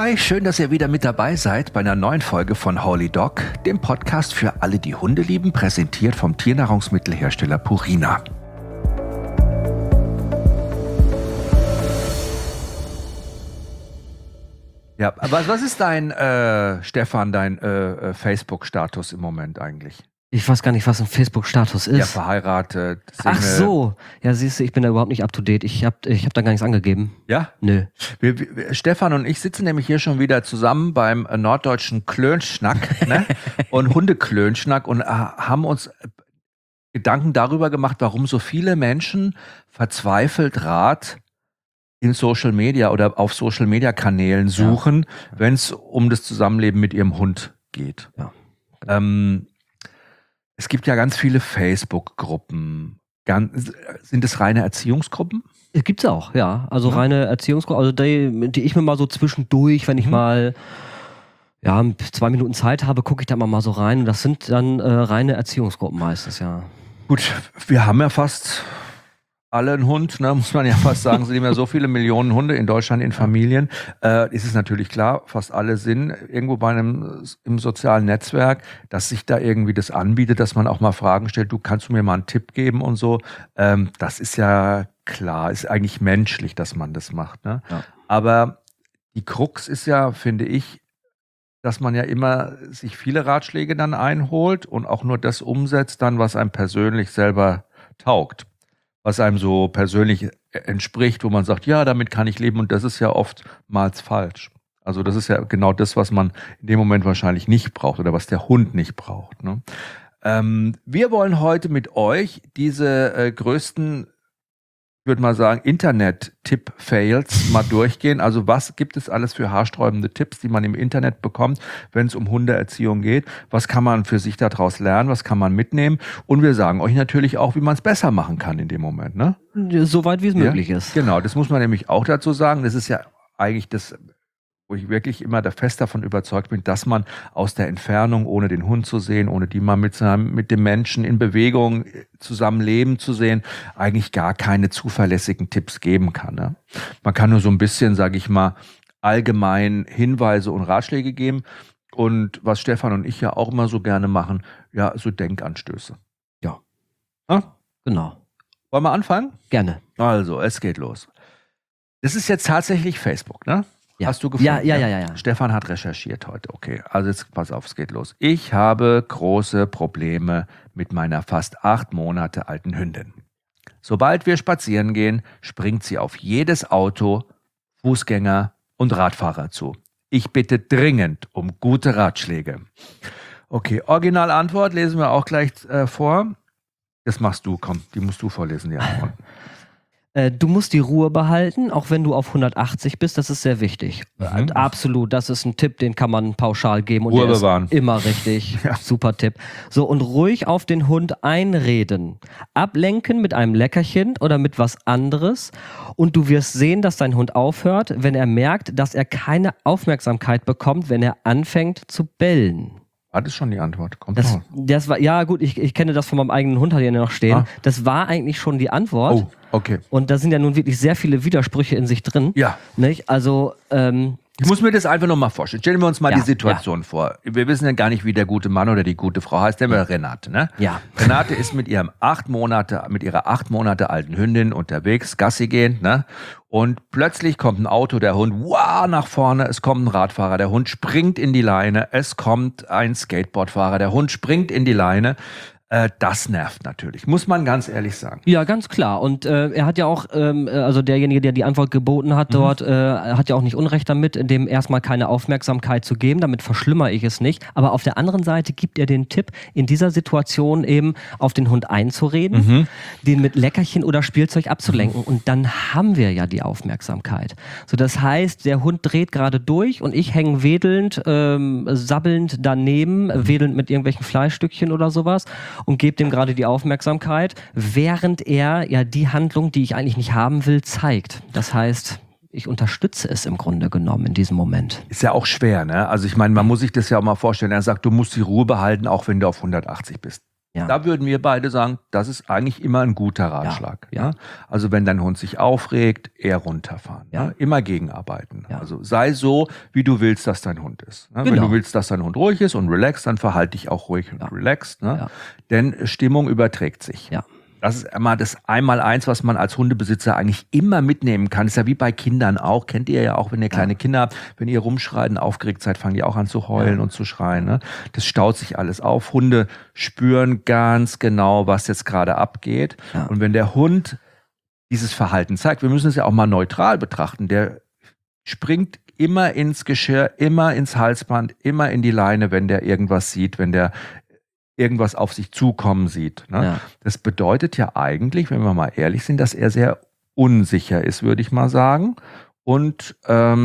Hi, schön, dass ihr wieder mit dabei seid bei einer neuen Folge von Holy Dog, dem Podcast für alle, die Hunde lieben, präsentiert vom Tiernahrungsmittelhersteller Purina. Ja, aber was ist dein, Stefan, dein Facebook-Status im Moment eigentlich? Ich weiß gar nicht, was ein Facebook-Status ist. Ja, verheiratet, Single. Ach so. Ja, siehst du, ich bin da überhaupt nicht up to date. Ich hab da gar nichts angegeben. Ja? Nö. Stefan und ich sitzen nämlich hier schon wieder zusammen beim norddeutschen Klönschnack, ne? Und Hundeklönschnack und haben uns Gedanken darüber gemacht, warum so viele Menschen verzweifelt Rat in Social Media oder auf Social Media Kanälen suchen, wenn es um das Zusammenleben mit ihrem Hund geht. Ja. Es gibt ja ganz viele Facebook-Gruppen. Sind es reine Erziehungsgruppen? Gibt's auch, ja. Also reine Erziehungsgruppen, also die ich mir mal so zwischendurch, wenn ich mal 2 Minuten Zeit habe, gucke ich da mal so rein. Und das sind dann reine Erziehungsgruppen meistens, ja. Gut, wir haben ja fast alle einen Hund, ne, muss man ja fast sagen. Es sind ja so viele Millionen Hunde in Deutschland in Familien. Ist es natürlich klar, fast alle sind irgendwo im sozialen Netzwerk, dass sich da irgendwie das anbietet, dass man auch mal Fragen stellt, du kannst du mir mal einen Tipp geben und so. Das ist ja klar, ist eigentlich menschlich, dass man das macht. Ne? Ja. Aber die Krux ist ja, finde ich, dass man ja immer sich viele Ratschläge dann einholt und auch nur das umsetzt dann, was einem persönlich selber taugt. Was einem so persönlich entspricht, wo man sagt, ja, damit kann ich leben, und das ist ja oftmals falsch. Also das ist ja genau das, was man in dem Moment wahrscheinlich nicht braucht oder was der Hund nicht braucht. Ne? Wir wollen heute mit euch diese größten, ich würde mal sagen, Internet-Tipp-Fails mal durchgehen. Also was gibt es alles für haarsträubende Tipps, die man im Internet bekommt, wenn es um Hundeerziehung geht? Was kann man für sich daraus lernen? Was kann man mitnehmen? Und wir sagen euch natürlich auch, wie man es besser machen kann in dem Moment. Ne? Soweit wie es möglich ist. Genau, das muss man nämlich auch dazu sagen. Das ist ja eigentlich das, wo ich wirklich immer fest davon überzeugt bin, dass man aus der Entfernung, ohne den Hund zu sehen, ohne die mal mit dem Menschen in Bewegung zusammen leben zu sehen, eigentlich gar keine zuverlässigen Tipps geben kann. Ne? Man kann nur so ein bisschen, sage ich mal, allgemein Hinweise und Ratschläge geben. Und was Stefan und ich ja auch immer so gerne machen, ja, so Denkanstöße. Ja. Genau. Wollen wir anfangen? Gerne. Also, es geht los. Das ist jetzt tatsächlich Facebook, ne? Ja. Hast du gefunden? Ja. Stefan hat recherchiert heute. Okay, also jetzt pass auf, es geht los. Ich habe große Probleme mit meiner fast 8 Monate alten Hündin. Sobald wir spazieren gehen, springt sie auf jedes Auto, Fußgänger und Radfahrer zu. Ich bitte dringend um gute Ratschläge. Okay, Originalantwort lesen wir auch gleich vor. Das machst du, komm, die musst du vorlesen, die Antwort. Du musst die Ruhe behalten, auch wenn du auf 180 bist, das ist sehr wichtig. Absolut, das ist ein Tipp, den kann man pauschal geben. Und Ruhe der bewahren. Ist immer richtig. Ja. Super Tipp. So, und ruhig auf den Hund einreden. Ablenken mit einem Leckerchen oder mit was anderes. Und du wirst sehen, dass dein Hund aufhört, wenn er merkt, dass er keine Aufmerksamkeit bekommt, wenn er anfängt zu bellen. War das schon die Antwort? Kommt das war, ja gut, ich kenne das von meinem eigenen Hund, hat hier noch stehen. Das war eigentlich schon die Antwort. Oh, okay. Und da sind ja nun wirklich sehr viele Widersprüche in sich drin. Ja. Nicht? Also, ich muss mir das einfach nochmal vorstellen. Stellen wir uns mal die Situation vor. Wir wissen ja gar nicht, wie der gute Mann oder die gute Frau heißt. Der wäre Renate, ne? Ja. Renate ist mit ihrer 8 Monate alten Hündin unterwegs, Gassi gehend, ne? Und plötzlich kommt ein Auto, der Hund, nach vorne, es kommt ein Radfahrer, der Hund springt in die Leine, es kommt ein Skateboardfahrer, der Hund springt in die Leine. Das nervt natürlich, muss man ganz ehrlich sagen. Ja, ganz klar. Und er hat ja auch, also derjenige, der die Antwort geboten hat dort, hat ja auch nicht Unrecht damit, dem erstmal keine Aufmerksamkeit zu geben. Damit verschlimmere ich es nicht. Aber auf der anderen Seite gibt er den Tipp, in dieser Situation eben auf den Hund einzureden, den mit Leckerchen oder Spielzeug abzulenken. Und dann haben wir ja die Aufmerksamkeit. So, das heißt, der Hund dreht gerade durch und ich hänge wedelnd, sabbelnd daneben, wedelnd mit irgendwelchen Fleischstückchen oder sowas. Und gebe dem gerade die Aufmerksamkeit, während er ja die Handlung, die ich eigentlich nicht haben will, zeigt. Das heißt, ich unterstütze es im Grunde genommen in diesem Moment. Ist ja auch schwer, ne? Also ich meine, man muss sich das ja auch mal vorstellen. Er sagt, du musst die Ruhe behalten, auch wenn du auf 180 bist. Ja. Da würden wir beide sagen, das ist eigentlich immer ein guter Ratschlag. Ja. Ne? Also wenn dein Hund sich aufregt, eher runterfahren. Ja. Ne? Immer gegenarbeiten. Ja. Also sei so, wie du willst, dass dein Hund ist. Ne? Wenn Genau. du willst, dass dein Hund ruhig ist und relaxed, dann verhalte dich auch ruhig und relaxed. Ne? Ja. Denn Stimmung überträgt sich. Ja. Das ist immer das Einmaleins, was man als Hundebesitzer eigentlich immer mitnehmen kann. Ist ja wie bei Kindern auch. Kennt ihr ja auch, wenn ihr kleine Kinder habt, wenn ihr rumschreit und aufgeregt seid, fangen die auch an zu heulen und zu schreien. Ne? Das staut sich alles auf. Hunde spüren ganz genau, was jetzt gerade abgeht. Ja. Und wenn der Hund dieses Verhalten zeigt, wir müssen es ja auch mal neutral betrachten, der springt immer ins Geschirr, immer ins Halsband, immer in die Leine, wenn der irgendwas sieht, wenn der irgendwas auf sich zukommen sieht. Ne? Ja. Das bedeutet ja eigentlich, wenn wir mal ehrlich sind, dass er sehr unsicher ist, würde ich mal sagen. Und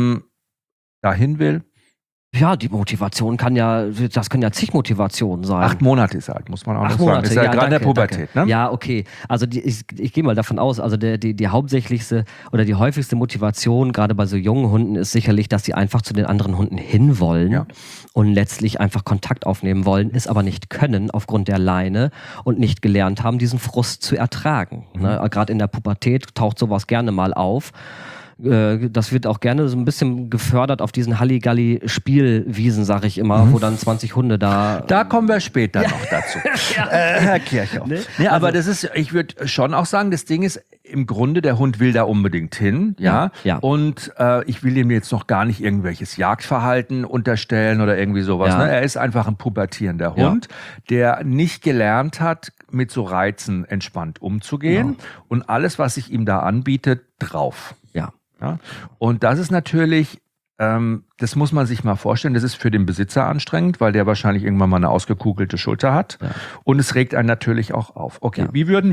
dahin will. Ja, die Motivation das können ja zig Motivationen sein. 8 Monate ist er alt, muss man auch 8 noch sagen. Monate, Ist ja gerade in der danke, Pubertät. danke. Ne? Ja, okay. Also ich gehe mal davon aus, also die hauptsächlichste oder die häufigste Motivation, gerade bei so jungen Hunden, ist sicherlich, dass sie einfach zu den anderen Hunden hinwollen und letztlich einfach Kontakt aufnehmen wollen, es aber nicht können aufgrund der Leine und nicht gelernt haben, diesen Frust zu ertragen. Ne? Gerade in der Pubertät taucht sowas gerne mal auf. Das wird auch gerne so ein bisschen gefördert auf diesen Halligalli-Spielwiesen, sag ich immer, wo dann 20 Hunde da... Da kommen wir später noch dazu. Herr Kirchhoff. Ne, aber das ist, ich würde schon auch sagen, das Ding ist, im Grunde, der Hund will da unbedingt hin, ja. Und ich will ihm jetzt noch gar nicht irgendwelches Jagdverhalten unterstellen oder irgendwie sowas. Ne? Er ist einfach ein pubertierender Hund, der nicht gelernt hat, mit so Reizen entspannt umzugehen und alles, was sich ihm da anbietet, drauf. Ja? Und das ist natürlich, das muss man sich mal vorstellen, das ist für den Besitzer anstrengend, weil der wahrscheinlich irgendwann mal eine ausgekugelte Schulter hat. Ja. Und es regt einen natürlich auch auf. Okay, wie würden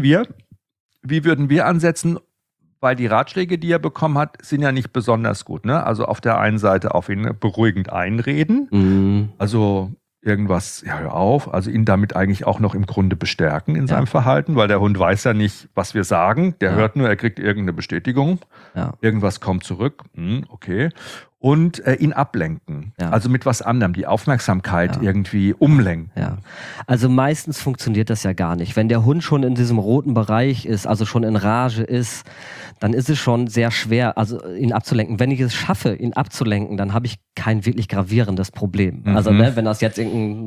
wir ansetzen? Weil die Ratschläge, die er bekommen hat, sind ja nicht besonders gut. Ne? Also auf der einen Seite auf ihn beruhigend einreden. Also irgendwas, ja, hör auf, also ihn damit eigentlich auch noch im Grunde bestärken in seinem Verhalten, weil der Hund weiß ja nicht, was wir sagen. Der hört nur, er kriegt irgendeine Bestätigung. Irgendwas kommt zurück. Okay. Und ihn ablenken. Also mit was anderem, die Aufmerksamkeit irgendwie umlenken. Ja. Also meistens funktioniert das ja gar nicht. Wenn der Hund schon in diesem roten Bereich ist, also schon in Rage ist, dann ist es schon sehr schwer, also ihn abzulenken. Wenn ich es schaffe, ihn abzulenken, dann habe ich kein wirklich gravierendes Problem. Also wenn das jetzt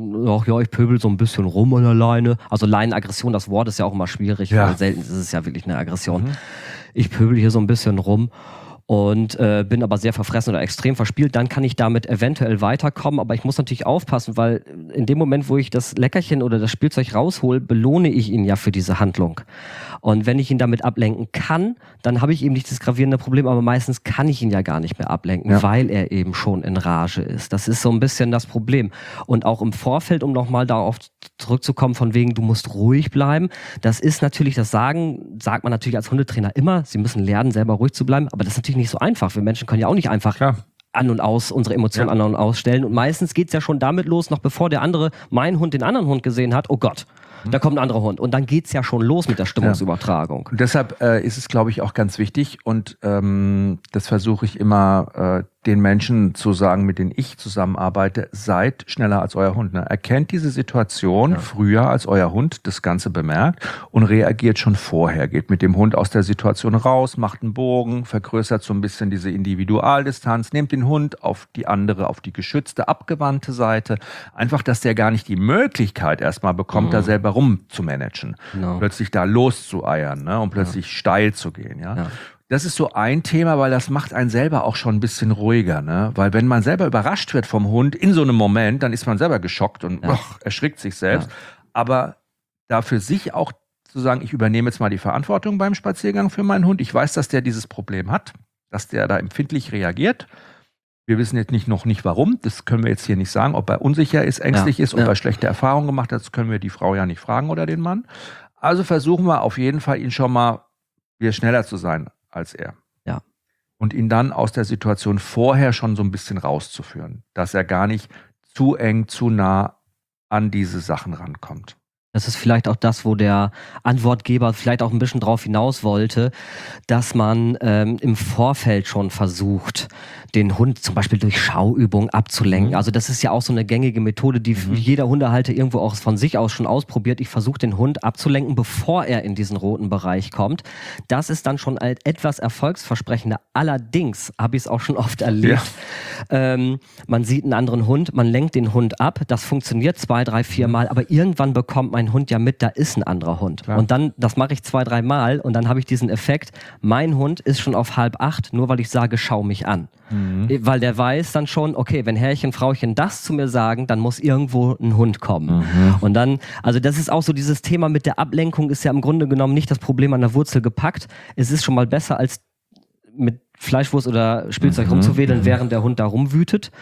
ich pöbel so ein bisschen rum an der Leine, also Leinenaggression, das Wort ist ja auch immer schwierig, weil selten ist es ja wirklich eine Aggression. Ich pöbel hier so ein bisschen rum und bin aber sehr verfressen oder extrem verspielt, dann kann ich damit eventuell weiterkommen, aber ich muss natürlich aufpassen, weil in dem Moment, wo ich das Leckerchen oder das Spielzeug raushol, belohne ich ihn ja für diese Handlung. Und wenn ich ihn damit ablenken kann, dann habe ich eben nicht das gravierende Problem, aber meistens kann ich ihn ja gar nicht mehr ablenken, weil er eben schon in Rage ist. Das ist so ein bisschen das Problem. Und auch im Vorfeld, um nochmal darauf zurückzukommen, von wegen, du musst ruhig bleiben, das ist natürlich, sagt man natürlich als Hundetrainer immer, sie müssen lernen, selber ruhig zu bleiben, aber das ist natürlich nicht so einfach. Wir Menschen können ja auch nicht einfach an und aus, unsere Emotionen an und ausstellen. Und meistens geht es ja schon damit los, noch bevor mein Hund den anderen Hund gesehen hat, oh Gott, da kommt ein anderer Hund. Und dann geht es ja schon los mit der Stimmungsübertragung. Und deshalb ist es, glaube ich, auch ganz wichtig und das versuche ich immer den Menschen zu sagen, mit denen ich zusammenarbeite, seid schneller als euer Hund. Ne? Erkennt diese Situation früher, als euer Hund das Ganze bemerkt und reagiert schon vorher. Geht mit dem Hund aus der Situation raus, macht einen Bogen, vergrößert so ein bisschen diese Individualdistanz, nehmt den Hund auf die geschützte, abgewandte Seite. Einfach, dass der gar nicht die Möglichkeit erstmal bekommt, da selber rumzumanagen. Plötzlich da loszueiern, ne? Und plötzlich steil zu gehen. Ja? Das ist so ein Thema, weil das macht einen selber auch schon ein bisschen ruhiger, ne? Weil wenn man selber überrascht wird vom Hund in so einem Moment, dann ist man selber geschockt und erschrickt sich selbst. Aber da für sich auch zu sagen, ich übernehme jetzt mal die Verantwortung beim Spaziergang für meinen Hund. Ich weiß, dass der dieses Problem hat, dass der da empfindlich reagiert. Wir wissen jetzt noch nicht warum, das können wir jetzt hier nicht sagen, ob er unsicher ist, ängstlich ist, ob er schlechte Erfahrungen gemacht hat, das können wir die Frau ja nicht fragen oder den Mann. Also versuchen wir auf jeden Fall, ihn schon mal wieder schneller zu sein als er. Und ihn dann aus der Situation vorher schon so ein bisschen rauszuführen, dass er gar nicht zu eng, zu nah an diese Sachen rankommt. Das ist vielleicht auch das, wo der Antwortgeber vielleicht auch ein bisschen drauf hinaus wollte, dass man im Vorfeld schon versucht, den Hund zum Beispiel durch Schauübungen abzulenken. Also das ist ja auch so eine gängige Methode, die jeder Hundehalter irgendwo auch von sich aus schon ausprobiert. Ich versuche den Hund abzulenken, bevor er in diesen roten Bereich kommt. Das ist dann schon etwas erfolgsversprechender. Allerdings habe ich es auch schon oft erlebt. Ja. Man sieht einen anderen Hund, man lenkt den Hund ab. Das funktioniert 2, 3, 4 Mal, aber irgendwann bekommt mein Hund ja mit, da ist ein anderer Hund. Klar. Und dann, das mache ich 2, 3 Mal und dann habe ich diesen Effekt, mein Hund ist schon auf 7:30, nur weil ich sage, schau mich an. Weil der weiß dann schon, okay, wenn Herrchen, Frauchen das zu mir sagen, dann muss irgendwo ein Hund kommen. Und dann, also das ist auch so dieses Thema mit der Ablenkung, ist ja im Grunde genommen nicht das Problem an der Wurzel gepackt. Es ist schon mal besser, als mit Fleischwurst oder Spielzeug rumzuwedeln, während der Hund da rumwütet.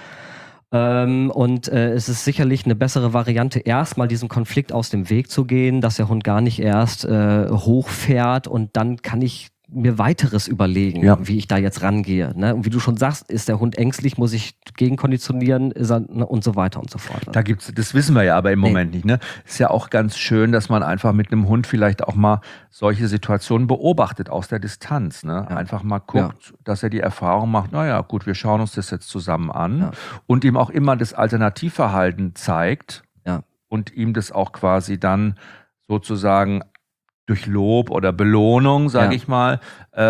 Es ist sicherlich eine bessere Variante, erstmal diesen Konflikt aus dem Weg zu gehen, dass der Hund gar nicht erst hochfährt und dann kann ich mir weiteres überlegen, wie ich da jetzt rangehe. Ne? Und wie du schon sagst, ist der Hund ängstlich, muss ich gegenkonditionieren und so weiter und so fort. Da gibt's, das wissen wir ja aber im Moment nicht. Ne? Ist ja auch ganz schön, dass man einfach mit einem Hund vielleicht auch mal solche Situationen beobachtet aus der Distanz. Ne? Ja. Einfach mal guckt, dass er die Erfahrung macht, naja gut, wir schauen uns das jetzt zusammen an und ihm auch immer das Alternativverhalten zeigt und ihm das auch quasi dann sozusagen durch Lob oder Belohnung, sage ich mal,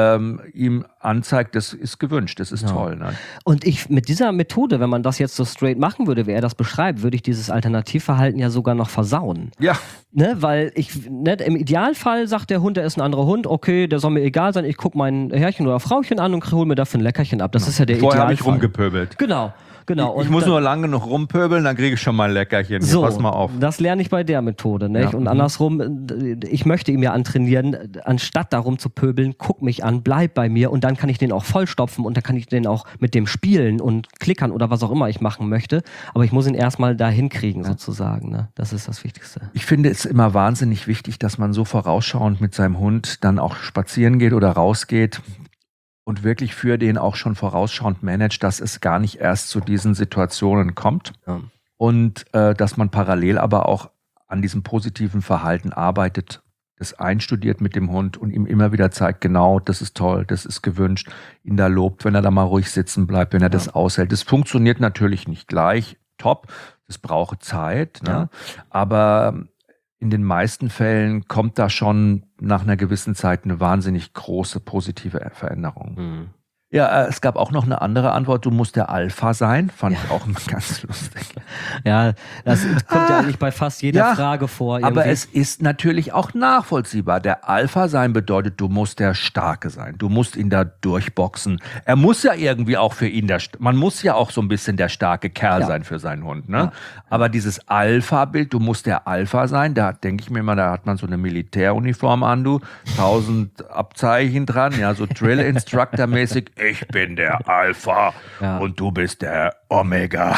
ihm anzeigt, das ist gewünscht, das ist toll. Ne? Und ich mit dieser Methode, wenn man das jetzt so straight machen würde, wie er das beschreibt, würde ich dieses Alternativverhalten ja sogar noch versauen. Ja. Ne, weil im Idealfall sagt der Hund, der ist ein anderer Hund, okay, der soll mir egal sein, ich gucke mein Herrchen oder Frauchen an und hole mir dafür ein Leckerchen ab. Das ist ja der Idealfall. Vorher habe ich rumgepöbelt. Genau. Ich muss nur lang genug rumpöbeln, dann kriege ich schon mal ein Leckerchen. So, pass mal auf. Das lerne ich bei der Methode. Nicht? Und andersrum, ich möchte ihm ja antrainieren, anstatt darum zu pöbeln, guck mich an, bleib bei mir und dann kann ich den auch vollstopfen und dann kann ich den auch mit dem spielen und klickern oder was auch immer ich machen möchte. Aber ich muss ihn erstmal da hinkriegen sozusagen. Ne? Das ist das Wichtigste. Ich finde es immer wahnsinnig wichtig, dass man so vorausschauend mit seinem Hund dann auch spazieren geht oder rausgeht. Und wirklich für den auch schon vorausschauend managt, dass es gar nicht erst zu diesen Situationen kommt. Ja. Und dass man parallel aber auch an diesem positiven Verhalten arbeitet, das einstudiert mit dem Hund und ihm immer wieder zeigt, genau, das ist toll, das ist gewünscht, ihn da lobt, wenn er da mal ruhig sitzen bleibt, wenn er das aushält. Das funktioniert natürlich nicht gleich top, das braucht Zeit, ne? Aber in den meisten Fällen kommt da schon nach einer gewissen Zeit eine wahnsinnig große positive Veränderung. Ja, es gab auch noch eine andere Antwort, du musst der Alpha sein, fand ich auch immer ganz lustig. Ja, das kommt ja eigentlich bei fast jeder Frage vor. Irgendwie. Aber es ist natürlich auch nachvollziehbar. Der Alpha sein bedeutet, du musst der Starke sein, du musst ihn da durchboxen. Er muss ja irgendwie auch für ihn, man muss ja auch so ein bisschen der starke Kerl sein für seinen Hund. Ne? Ja. Aber dieses Alpha-Bild, du musst der Alpha sein, da denke ich mir mal, da hat man so eine Militäruniform an, 1000 Abzeichen dran, ja, so Drill-Instructor-mäßig. Ich bin der Alpha und du bist der Omega.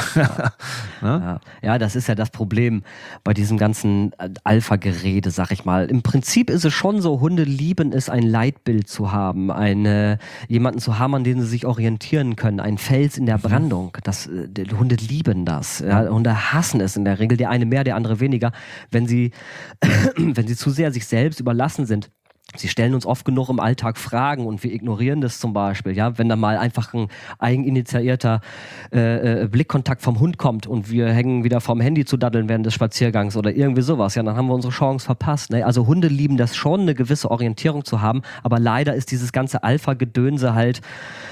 Ja, das ist ja das Problem bei diesem ganzen Alpha-Gerede, sag ich mal. Im Prinzip ist es schon so, Hunde lieben es, ein Leitbild zu haben, jemanden zu haben, an den sie sich orientieren können, ein Fels in der Brandung. Die Hunde lieben das. Ja? Hunde hassen es in der Regel, der eine mehr, der andere weniger, wenn sie zu sehr sich selbst überlassen sind. Sie stellen uns oft genug im Alltag Fragen und wir ignorieren das zum Beispiel. Ja? Wenn da mal einfach ein eigeninitiierter Blickkontakt vom Hund kommt und wir hängen wieder vom Handy zu daddeln während des Spaziergangs oder irgendwie sowas, ja, dann haben wir unsere Chance verpasst. Ne? Also Hunde lieben das schon, eine gewisse Orientierung zu haben, aber leider ist dieses ganze Alpha-Gedönse halt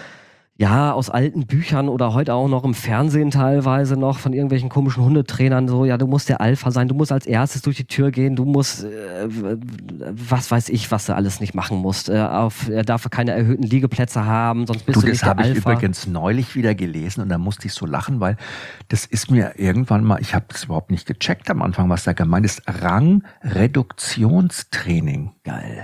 aus alten Büchern oder heute auch noch im Fernsehen teilweise noch von irgendwelchen komischen Hundetrainern so, ja, du musst der Alpha sein, du musst als erstes durch die Tür gehen, du musst, was weiß ich, was du alles nicht machen musst. Er darf keine erhöhten Liegeplätze haben, sonst bist du nicht der Alpha. Das habe ich übrigens neulich wieder gelesen und da musste ich so lachen, weil das ist mir irgendwann mal, ich habe das überhaupt nicht gecheckt am Anfang, was da gemeint ist, Rangreduktionstraining. Geil.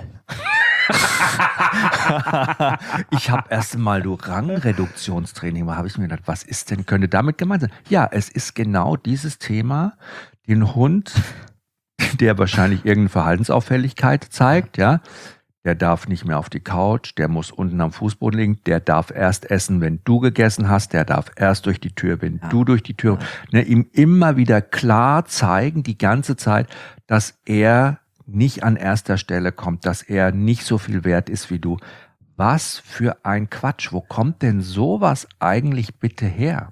Ich habe erst mal Rangreduktionstraining, da habe ich mir gedacht, was ist denn, könnte damit gemeint sein? Ja, es ist genau dieses Thema, den Hund, der wahrscheinlich irgendeine Verhaltensauffälligkeit zeigt, der darf nicht mehr auf die Couch, der muss unten am Fußboden liegen, der darf erst essen, wenn du gegessen hast, der darf erst durch die Tür, wenn du durch die Tür, ihm immer wieder klar zeigen, die ganze Zeit, dass er nicht an erster Stelle kommt, dass er nicht so viel wert ist wie du. Was für ein Quatsch. Wo kommt denn sowas eigentlich bitte her?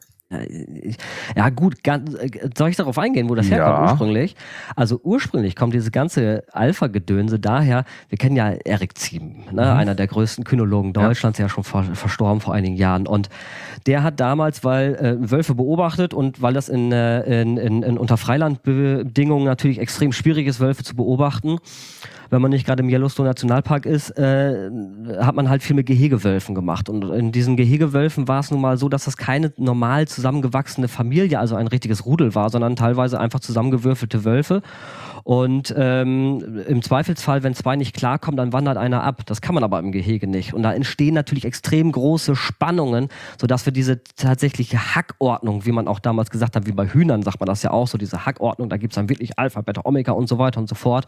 Ja gut, soll ich darauf eingehen, wo das herkommt ursprünglich? Also ursprünglich kommt dieses ganze Alpha-Gedönse daher, wir kennen ja Erik Ziem, ne? Einer der größten Kynologen Deutschlands, ja schon verstorben vor einigen Jahren. Und der hat damals, weil Wölfe beobachtet und weil das in unter Freilandbedingungen natürlich extrem schwierig ist, Wölfe zu beobachten, wenn man nicht gerade im Yellowstone Nationalpark ist, hat man halt viel mit Gehegewölfen gemacht. Und in diesen Gehegewölfen war es nun mal so, dass das keine normal zusammengewachsene Familie, also ein richtiges Rudel war, sondern teilweise einfach zusammengewürfelte Wölfe. Und im Zweifelsfall, wenn zwei nicht klarkommen, dann wandert einer ab. Das kann man aber im Gehege nicht. Und da entstehen natürlich extrem große Spannungen, sodass wir diese tatsächliche Hackordnung, wie man auch damals gesagt hat, wie bei Hühnern sagt man das ja auch, so diese Hackordnung, da gibt es dann wirklich Alpha, Beta, Omega und so weiter und so fort.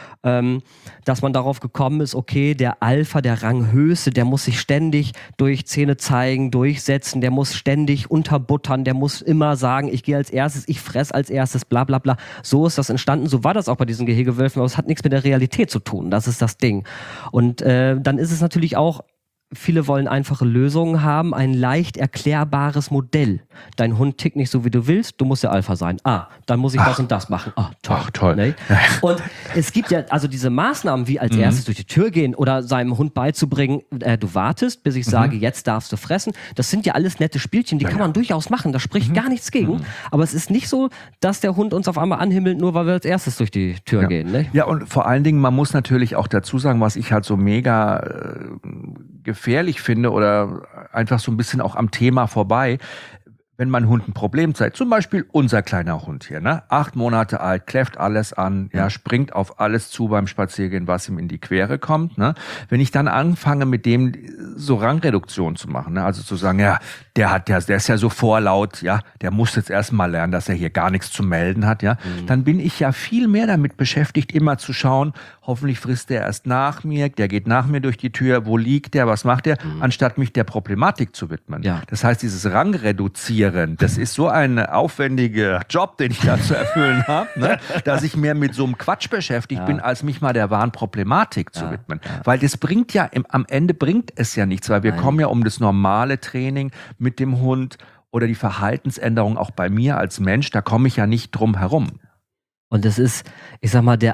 Dass man darauf gekommen ist, okay, der Alpha, der Ranghöchste, der muss sich ständig durch Zähne zeigen, durchsetzen, der muss ständig unterbuttern, der muss immer sagen, ich gehe als erstes, ich fress als erstes, bla bla bla. So ist das entstanden, so war das auch bei diesen Gehegewölfen, aber es hat nichts mit der Realität zu tun, das ist das Ding. Und dann ist es natürlich auch, viele wollen einfache Lösungen haben, ein leicht erklärbares Modell. Dein Hund tickt nicht so, wie du willst, du musst der Alpha sein. Dann muss ich das und das machen. Toll. Ach, toll. Ne? Und es gibt ja also diese Maßnahmen, wie als erstes durch die Tür gehen oder seinem Hund beizubringen, du wartest, bis ich sage, jetzt darfst du fressen. Das sind ja alles nette Spielchen, die kann man durchaus machen, da spricht gar nichts gegen. Aber es ist nicht so, dass der Hund uns auf einmal anhimmelt, nur weil wir als erstes durch die Tür gehen. Ne? Ja, und vor allen Dingen, man muss natürlich auch dazu sagen, was ich halt so mega gefährlich finde oder einfach so ein bisschen auch am Thema vorbei, wenn mein Hund ein Problem zeigt, zum Beispiel unser kleiner Hund hier, ne? 8 Monate alt, kläfft alles an, springt auf alles zu beim Spaziergehen, was ihm in die Quere kommt, ne? Wenn ich dann anfange, mit dem so Rangreduktion zu machen, ne? Also zu sagen, ja, der ist ja so vorlaut, ja, der muss jetzt erstmal lernen, dass er hier gar nichts zu melden hat, ja, dann bin ich ja viel mehr damit beschäftigt, immer zu schauen, hoffentlich frisst der erst nach mir, der geht nach mir durch die Tür, wo liegt der, was macht der, anstatt mich der Problematik zu widmen. Ja. Das heißt, dieses Rangreduzieren, das ist so ein aufwendiger Job, den ich da zu erfüllen habe, ne? Dass ich mehr mit so einem Quatsch beschäftigt bin, als mich mal der wahren Problematik zu widmen. Weil das bringt ja, am Ende bringt es ja nichts, weil wir kommen ja um das normale Training mit dem Hund oder die Verhaltensänderung auch bei mir als Mensch, da komme ich ja nicht drum herum. Und es ist, ich sag mal, der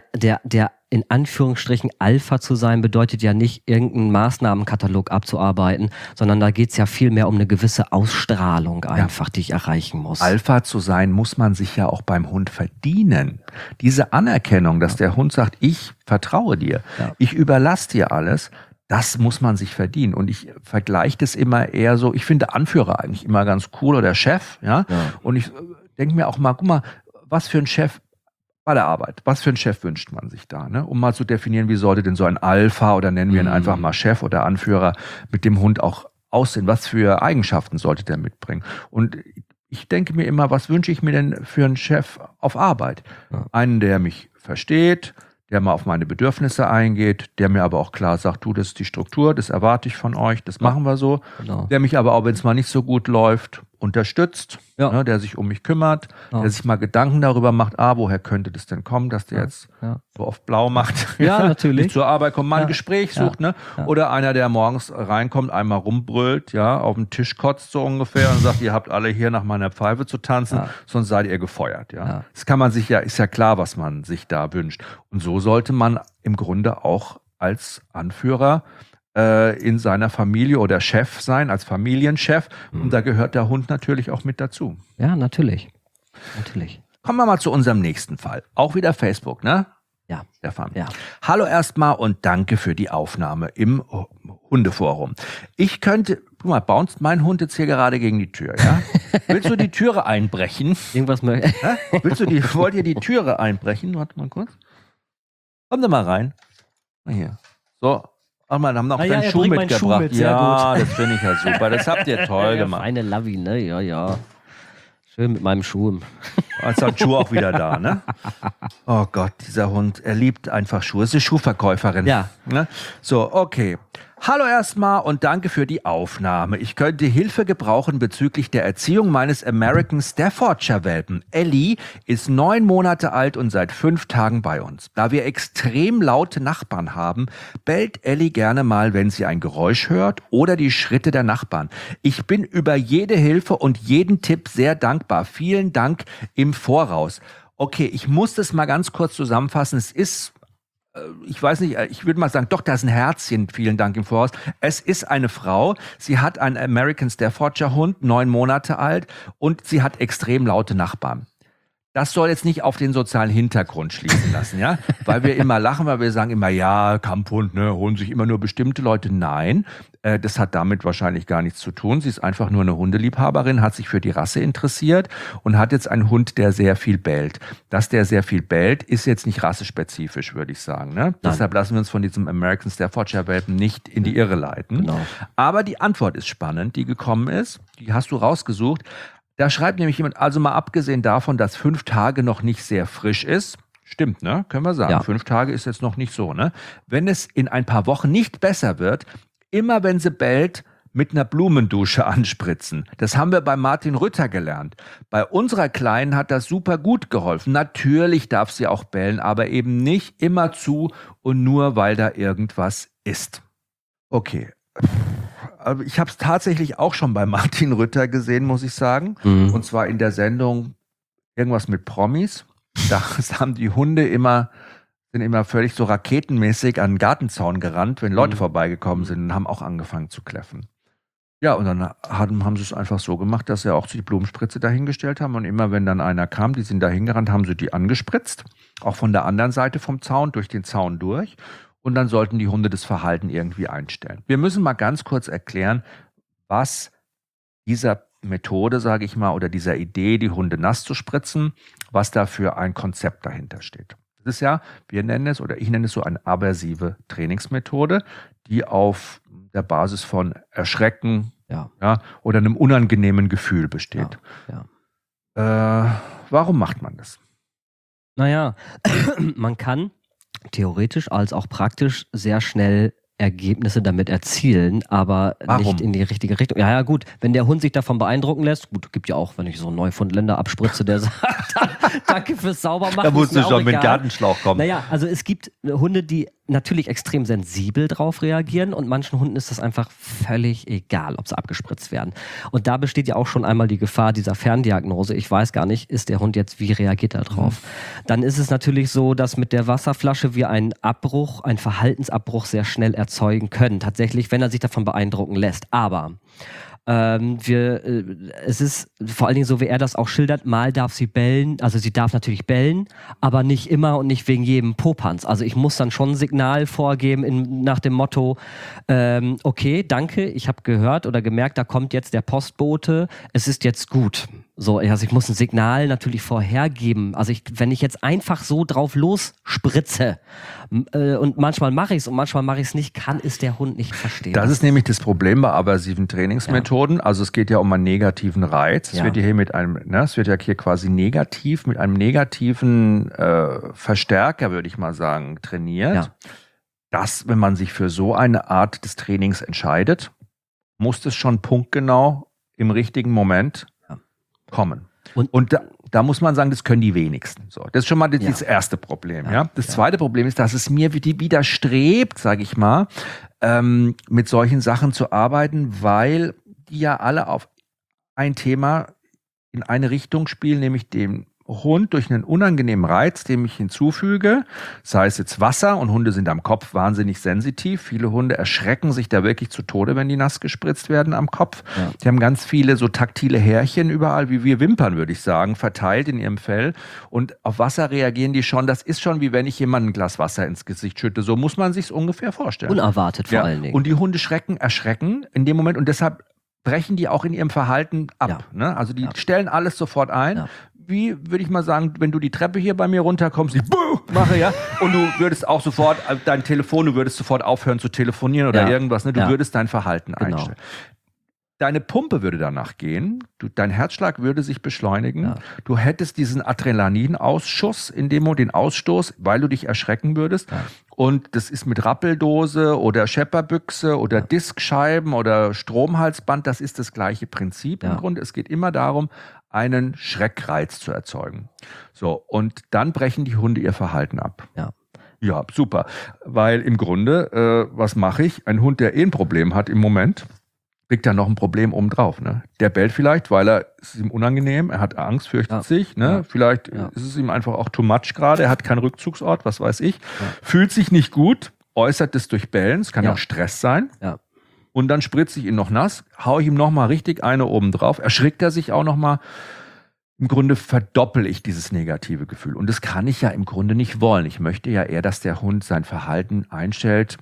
in Anführungsstrichen Alpha zu sein, bedeutet ja nicht, irgendeinen Maßnahmenkatalog abzuarbeiten, sondern da geht's ja viel mehr um eine gewisse Ausstrahlung einfach, die ich erreichen muss. Alpha zu sein, muss man sich ja auch beim Hund verdienen. Diese Anerkennung, dass der Hund sagt, ich vertraue dir, ich überlasse dir alles, das muss man sich verdienen. Und ich vergleiche das immer eher so, ich finde Anführer eigentlich immer ganz cool oder Chef, ja. Und ich denke mir auch mal, guck mal, was für ein Chef bei der Arbeit. Was für einen Chef wünscht man sich da? Ne? Um mal zu definieren, wie sollte denn so ein Alpha oder nennen wir ihn einfach mal Chef oder Anführer mit dem Hund auch aussehen? Was für Eigenschaften sollte der mitbringen? Und ich denke mir immer, was wünsche ich mir denn für einen Chef auf Arbeit? Einen, der mich versteht, der mal auf meine Bedürfnisse eingeht, der mir aber auch klar sagt, du, das ist die Struktur, das erwarte ich von euch, das machen wir so. Genau. Der mich aber auch, wenn es mal nicht so gut läuft, unterstützt, ne, der sich um mich kümmert, der sich mal Gedanken darüber macht, woher könnte das denn kommen, dass der jetzt so oft blau macht, natürlich. nicht zur Arbeit kommt, mal ein Gespräch sucht, ne? Oder einer, der morgens reinkommt, einmal rumbrüllt, auf den Tisch kotzt so ungefähr und sagt, ihr habt alle hier nach meiner Pfeife zu tanzen, sonst seid ihr gefeuert, Das kann man sich ist ja klar, was man sich da wünscht. Und so sollte man im Grunde auch als Anführer in seiner Familie oder Chef sein, als Familienchef. Und da gehört der Hund natürlich auch mit dazu. Ja, natürlich. Kommen wir mal zu unserem nächsten Fall. Auch wieder Facebook, ne? Ja. Stefan. Ja. Hallo erstmal und danke für die Aufnahme im Hundeforum. Ich könnte, guck mal, bounced mein Hund jetzt hier gerade gegen die Tür, ja? Willst du die Türe einbrechen? Irgendwas Wollt ihr die Türe einbrechen? Warte mal kurz. Komm da mal rein. Mal hier. So. Ach man, haben noch deinen Schuh mitgebracht. Schuh mit, sehr gut. Das finde ich ja super. Das habt ihr toll gemacht. Eine Lavi, ne? Ja. Schön mit meinem Schuh. Jetzt hat Schuh auch wieder da, ne? Oh Gott, dieser Hund, er liebt einfach Schuhe. Es ist eine Schuhverkäuferin. Ja. Ne? So, okay. Hallo erstmal und danke für die Aufnahme. Ich könnte Hilfe gebrauchen bezüglich der Erziehung meines American Staffordshire-Welpen. Ellie ist 9 Monate alt und seit 5 Tagen bei uns. Da wir extrem laute Nachbarn haben, bellt Ellie gerne mal, wenn sie ein Geräusch hört oder die Schritte der Nachbarn. Ich bin über jede Hilfe und jeden Tipp sehr dankbar. Vielen Dank im Voraus. Okay, ich muss das mal ganz kurz zusammenfassen. Es ist... Ich weiß nicht, ich würde mal sagen, doch, da ist ein Herzchen, vielen Dank im Voraus. Es ist eine Frau, sie hat einen American Staffordshire Hund, 9 Monate alt und sie hat extrem laute Nachbarn. Das soll jetzt nicht auf den sozialen Hintergrund schließen lassen, ja? Weil wir immer lachen, weil wir sagen immer, ja, Kampfhund, ne, holen sich immer nur bestimmte Leute. Nein, das hat damit wahrscheinlich gar nichts zu tun. Sie ist einfach nur eine Hundeliebhaberin, hat sich für die Rasse interessiert und hat jetzt einen Hund, der sehr viel bellt. Dass der sehr viel bellt, ist jetzt nicht rassespezifisch, würde ich sagen. Ne? Deshalb lassen wir uns von diesem American Staffordshire Welpen nicht in die Irre leiten. Genau. Aber die Antwort ist spannend, die gekommen ist. Die hast du rausgesucht. Da schreibt nämlich jemand, also mal abgesehen davon, dass 5 Tage noch nicht sehr frisch ist, stimmt, ne? Können wir sagen. Ja. 5 Tage ist jetzt noch nicht so, ne? Wenn es in ein paar Wochen nicht besser wird, immer wenn sie bellt, mit einer Blumendusche anspritzen. Das haben wir bei Martin Rütter gelernt. Bei unserer Kleinen hat das super gut geholfen. Natürlich darf sie auch bellen, aber eben nicht immer zu und nur, weil da irgendwas ist. Okay. Ich habe es tatsächlich auch schon bei Martin Rütter gesehen, muss ich sagen. Mhm. Und zwar in der Sendung irgendwas mit Promis. Da haben die Hunde sind immer völlig so raketenmäßig an den Gartenzaun gerannt, wenn Leute vorbeigekommen sind und haben auch angefangen zu kläffen. Ja, und dann haben sie es einfach so gemacht, dass sie auch die Blumenspritze dahingestellt haben. Und immer wenn dann einer kam, die sind da hingerannt, haben sie die angespritzt. Auch von der anderen Seite vom Zaun, durch den Zaun durch. Und dann sollten die Hunde das Verhalten irgendwie einstellen. Wir müssen mal ganz kurz erklären, was dieser Methode, sage ich mal, oder dieser Idee, die Hunde nass zu spritzen, was da für ein Konzept dahinter steht. Das ist ja, wir nennen es, oder ich nenne es so eine aversive Trainingsmethode, die auf der Basis von Erschrecken oder einem unangenehmen Gefühl besteht. Warum macht man das? Naja, man kann theoretisch als auch praktisch sehr schnell Ergebnisse damit erzielen, aber nicht in die richtige Richtung. Ja, gut, wenn der Hund sich davon beeindrucken lässt, gut, gibt ja auch, wenn ich so einen Neufundländer abspritze, der sagt, danke fürs Saubermachen. Da musst du schon mit Gartenschlauch kommen. Naja, also es gibt Hunde, die natürlich extrem sensibel drauf reagieren und manchen Hunden ist das einfach völlig egal, ob sie abgespritzt werden. Und da besteht ja auch schon einmal die Gefahr dieser Ferndiagnose. Ich weiß gar nicht, ist der Hund jetzt, wie reagiert er drauf? Dann ist es natürlich so, dass mit der Wasserflasche wir einen Verhaltensabbruch sehr schnell erzeugen können. Tatsächlich, wenn er sich davon beeindrucken lässt. Aber es ist vor allen Dingen so, wie er das auch schildert, mal darf sie bellen, also sie darf natürlich bellen, aber nicht immer und nicht wegen jedem Popanz. Also ich muss dann schon ein Signal vorgeben nach dem Motto, okay, danke, ich habe gehört oder gemerkt, da kommt jetzt der Postbote, es ist jetzt gut. So, also ich muss ein Signal natürlich vorhergeben. Also wenn ich jetzt einfach so drauf losspritze und manchmal mache ich es und manchmal mache ich es nicht, kann es der Hund nicht verstehen. Das ist nämlich das Problem bei aversiven Trainingsmethoden. Also es geht ja um einen negativen Reiz. Es wird ja hier es wird ja hier quasi negativ, mit einem negativen Verstärker, würde ich mal sagen, trainiert. Ja. Das, wenn man sich für so eine Art des Trainings entscheidet, muss es schon punktgenau im richtigen Moment kommen. Und da muss man sagen, das können die wenigsten. So, das ist schon mal das erste Problem. Ja. Das zweite Problem ist, dass es mir widerstrebt, sage ich mal, mit solchen Sachen zu arbeiten, weil die ja alle auf ein Thema in eine Richtung spielen, nämlich dem Hund durch einen unangenehmen Reiz, den ich hinzufüge, sei es jetzt Wasser, und Hunde sind am Kopf wahnsinnig sensitiv. Viele Hunde erschrecken sich da wirklich zu Tode, wenn die nass gespritzt werden am Kopf. Ja. Die haben ganz viele so taktile Härchen überall, wie wir Wimpern, würde ich sagen, verteilt in ihrem Fell. Und auf Wasser reagieren die schon. Das ist schon wie wenn ich jemandem ein Glas Wasser ins Gesicht schütte. So muss man sich es ungefähr vorstellen. Unerwartet vor allen Dingen. Und die Hunde erschrecken in dem Moment, und deshalb brechen die auch in ihrem Verhalten ab. Ja. Ne? Also die stellen alles sofort ein. Ja. Wie, würde ich mal sagen, wenn du die Treppe hier bei mir runterkommst, ich mache, und du würdest auch sofort, du würdest sofort aufhören zu telefonieren oder irgendwas, ne? Du würdest dein Verhalten einstellen. Deine Pumpe würde danach gehen, dein Herzschlag würde sich beschleunigen, Ja. du hättest diesen Adrenalinausschuss in dem Moment, den Ausstoß, weil du dich erschrecken würdest. Ja. Und das ist mit Rappeldose oder Schepperbüchse oder Diskscheiben oder Stromhalsband, das ist das gleiche Prinzip im Grunde. Es geht immer darum, einen Schreckreiz zu erzeugen. So, und dann brechen die Hunde ihr Verhalten ab. Ja. Ja, super. Weil im Grunde, was mache ich? Ein Hund, der ein Problem hat im Moment, kriegt dann noch ein Problem obendrauf. Ne? Der bellt vielleicht, weil es ist ihm unangenehm, er hat Angst, fürchtet sich. Ne? Ja. Vielleicht ist es ihm einfach auch too much gerade, er hat keinen Rückzugsort, was weiß ich. Fühlt sich nicht gut, äußert es durch Bellen, es kann auch Stress sein. Ja. Und dann spritze ich ihn noch nass, haue ich ihm nochmal richtig eine obendrauf, erschrickt er sich auch nochmal. Im Grunde verdoppel ich dieses negative Gefühl. Und das kann ich ja im Grunde nicht wollen. Ich möchte ja eher, dass der Hund sein Verhalten einstellt,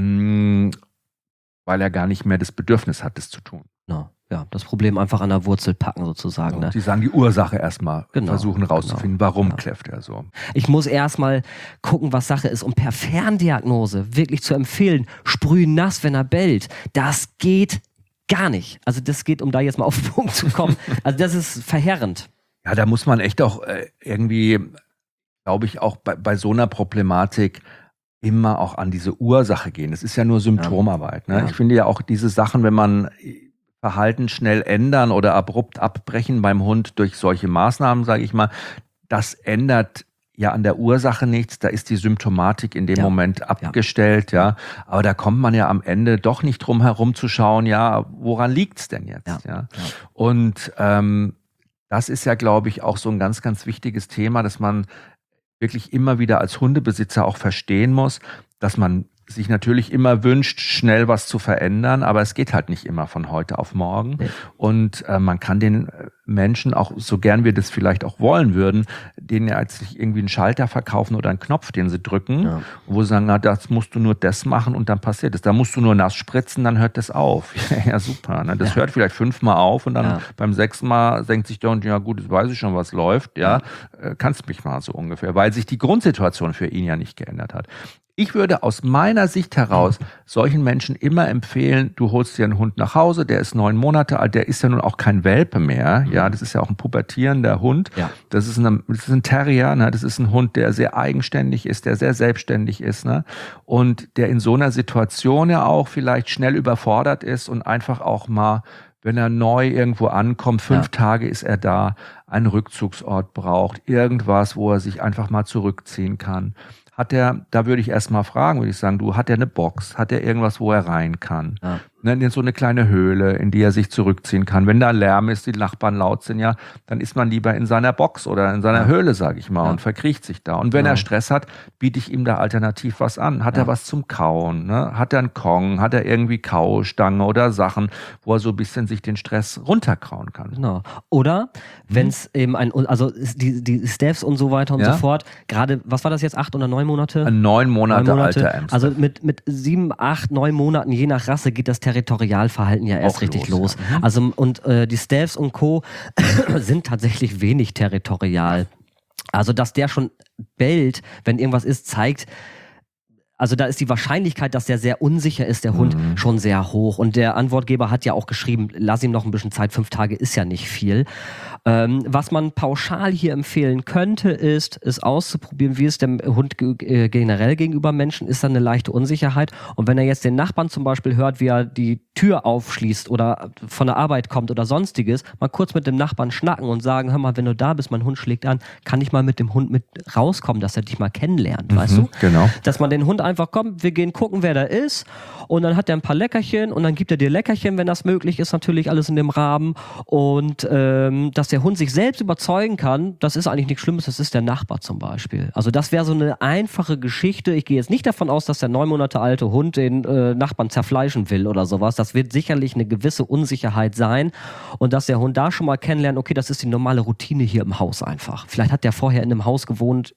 weil er gar nicht mehr das Bedürfnis hat, das zu tun. No. Ja, das Problem einfach an der Wurzel packen sozusagen. Ne? Sie sagen, die Ursache erstmal versuchen rauszufinden, warum kläfft er so. Ich muss erstmal gucken, was Sache ist. Und per Ferndiagnose wirklich zu empfehlen, sprühen nass, wenn er bellt, das geht gar nicht. Also das geht, um da jetzt mal auf den Punkt zu kommen, also das ist verheerend. Ja, da muss man echt auch irgendwie, glaube ich, auch bei so einer Problematik immer auch an diese Ursache gehen. Das ist ja nur Symptomarbeit. Ne? Ja. Ich finde ja auch diese Sachen, wenn man Verhalten schnell ändern oder abrupt abbrechen beim Hund durch solche Maßnahmen, sage ich mal, das ändert ja an der Ursache nichts. Da ist die Symptomatik in dem Moment abgestellt. Ja. Aber da kommt man ja am Ende doch nicht drum herum zu schauen, ja, woran liegt's denn jetzt? Ja. Und das ist ja, glaube ich, auch so ein ganz, ganz wichtiges Thema, dass man wirklich immer wieder als Hundebesitzer auch verstehen muss, dass man sich natürlich immer wünscht, schnell was zu verändern, aber es geht halt nicht immer von heute auf morgen. Nee. Und man kann den Menschen auch, so gern wir das vielleicht auch wollen würden, denen ja jetzt nicht irgendwie einen Schalter verkaufen oder einen Knopf, den sie drücken, wo sie sagen, na, das musst du nur das machen und dann passiert es. Da musst du nur nass spritzen, dann hört das auf. Ja, super. Ne? Das hört vielleicht 5-mal auf und dann beim 6. Mal denkt sich der Hund, ja gut, jetzt weiß ich schon, was läuft. Ja, kannst mich mal so ungefähr, weil sich die Grundsituation für ihn ja nicht geändert hat. Ich würde aus meiner Sicht heraus solchen Menschen immer empfehlen, du holst dir einen Hund nach Hause, der ist 9 Monate alt, der ist ja nun auch kein Welpe mehr, ja, das ist ja auch ein pubertierender Hund, das ist ein Terrier, ne? Das ist ein Hund, der sehr eigenständig ist, der sehr selbstständig ist, ne? Und der in so einer Situation ja auch vielleicht schnell überfordert ist und einfach auch mal, wenn er neu irgendwo ankommt, 5 Tage ist er da, einen Rückzugsort braucht, irgendwas, wo er sich einfach mal zurückziehen kann. Da würde ich erst mal fragen, würde ich sagen, hat er eine Box? Hat er irgendwas, wo er rein kann? Ja. Ne, so eine kleine Höhle, in die er sich zurückziehen kann. Wenn da Lärm ist, die Nachbarn laut sind, ja, dann ist man lieber in seiner Box oder in seiner Höhle, sage ich mal, und verkriecht sich da. Und wenn er Stress hat, biete ich ihm da alternativ was an. Hat er was zum Kauen? Ne? Hat er einen Kong? Hat er irgendwie Kaustange oder Sachen, wo er so ein bisschen sich den Stress runterkauen kann? Genau. Oder wenn es eben also die Staffs und so weiter und so fort, gerade, was war das jetzt, 8 oder 9 Monate? 9 Monate alter Amstaff. Also mit 7, 8, 9 Monaten, je nach Rasse, geht das Territorialverhalten ja erst auch richtig los. Ja. Also und die Staffs und Co. sind tatsächlich wenig territorial. Also dass der schon bellt, wenn irgendwas ist, zeigt, also da ist die Wahrscheinlichkeit, dass der sehr unsicher ist, der Hund, schon sehr hoch. Und der Antwortgeber hat ja auch geschrieben, lass ihm noch ein bisschen Zeit, 5 Tage ist ja nicht viel. Was man pauschal hier empfehlen könnte, ist, es auszuprobieren, wie es dem Hund generell gegenüber Menschen ist, dann eine leichte Unsicherheit. Und wenn er jetzt den Nachbarn zum Beispiel hört, wie er die Tür aufschließt oder von der Arbeit kommt oder sonstiges, mal kurz mit dem Nachbarn schnacken und sagen, hör mal, wenn du da bist, mein Hund schlägt an, kann ich mal mit dem Hund mit rauskommen, dass er dich mal kennenlernt, weißt du? Genau. Dass man den Hund einfach, komm, wir gehen gucken, wer da ist, und dann hat er ein paar Leckerchen und dann gibt er dir Leckerchen, wenn das möglich ist, natürlich alles in dem Rahmen, und dass der Hund sich selbst überzeugen kann, das ist eigentlich nichts Schlimmes, das ist der Nachbar zum Beispiel. Also das wäre so eine einfache Geschichte. Ich gehe jetzt nicht davon aus, dass der 9 Monate alte Hund den Nachbarn zerfleischen will oder sowas. Das wird sicherlich eine gewisse Unsicherheit sein, und dass der Hund da schon mal kennenlernt, okay, das ist die normale Routine hier im Haus einfach. Vielleicht hat der vorher in einem Haus gewohnt,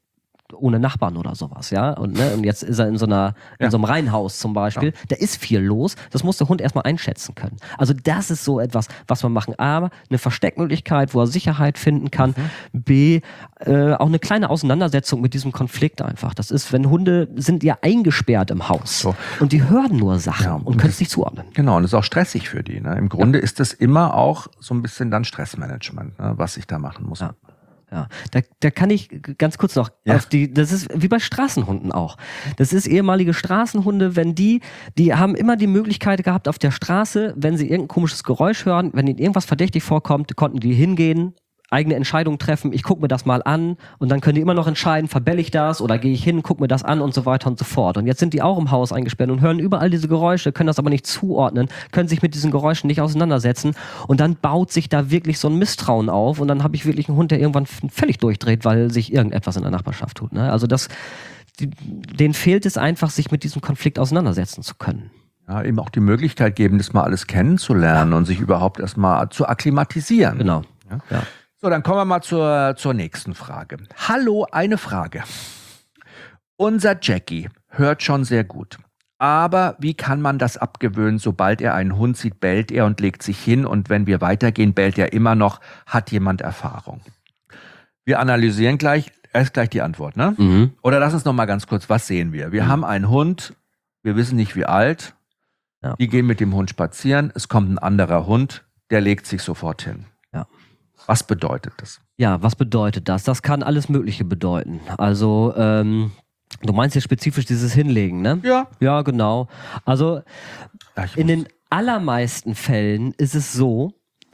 ohne Nachbarn oder sowas, ja. Und jetzt ist er in so einem Reihenhaus zum Beispiel. Ja. Da ist viel los. Das muss der Hund erstmal einschätzen können. Also das ist so etwas, was wir machen. A, eine Versteckmöglichkeit, wo er Sicherheit finden kann. B, auch eine kleine Auseinandersetzung mit diesem Konflikt einfach. Das ist, wenn Hunde sind ja eingesperrt im Haus und die hören nur Sachen und können es nicht zuordnen. Genau, und das ist auch stressig für die. Ne? Im Grunde ist das immer auch so ein bisschen dann Stressmanagement, ne? Was ich da machen muss. Ja, da kann ich ganz kurz noch auf das ist wie bei Straßenhunden auch. Das ist ehemalige Straßenhunde, wenn die haben immer die Möglichkeit gehabt auf der Straße, wenn sie irgendein komisches Geräusch hören, wenn ihnen irgendwas verdächtig vorkommt, konnten die hingehen, eigene Entscheidungen treffen, ich gucke mir das mal an und dann können die immer noch entscheiden, verbelle ich das oder gehe ich hin, gucke mir das an und so weiter und so fort. Und jetzt sind die auch im Haus eingesperrt und hören überall diese Geräusche, können das aber nicht zuordnen, können sich mit diesen Geräuschen nicht auseinandersetzen und dann baut sich da wirklich so ein Misstrauen auf und dann habe ich wirklich einen Hund, der irgendwann völlig durchdreht, weil sich irgendetwas in der Nachbarschaft tut. Ne? Also denen fehlt es einfach, sich mit diesem Konflikt auseinandersetzen zu können. Ja, eben auch die Möglichkeit geben, das mal alles kennenzulernen und sich überhaupt erstmal zu akklimatisieren. Genau. Ja. So, dann kommen wir mal zur nächsten Frage. Hallo, eine Frage. Unser Jackie hört schon sehr gut. Aber wie kann man das abgewöhnen? Sobald er einen Hund sieht, bellt er und legt sich hin. Und wenn wir weitergehen, bellt er immer noch. Hat jemand Erfahrung? Wir analysieren gleich. Erst gleich die Antwort, ne? Mhm. Oder lass uns noch mal ganz kurz, was sehen wir? Wir haben einen Hund, wir wissen nicht wie alt. Ja. Die gehen mit dem Hund spazieren. Es kommt ein anderer Hund, der legt sich sofort hin. Ja. Was bedeutet das? Ja, was bedeutet das? Das kann alles Mögliche bedeuten. Also, du meinst jetzt spezifisch dieses Hinlegen, ne? Ja. Ja, genau. Also, in den allermeisten Fällen ist es so,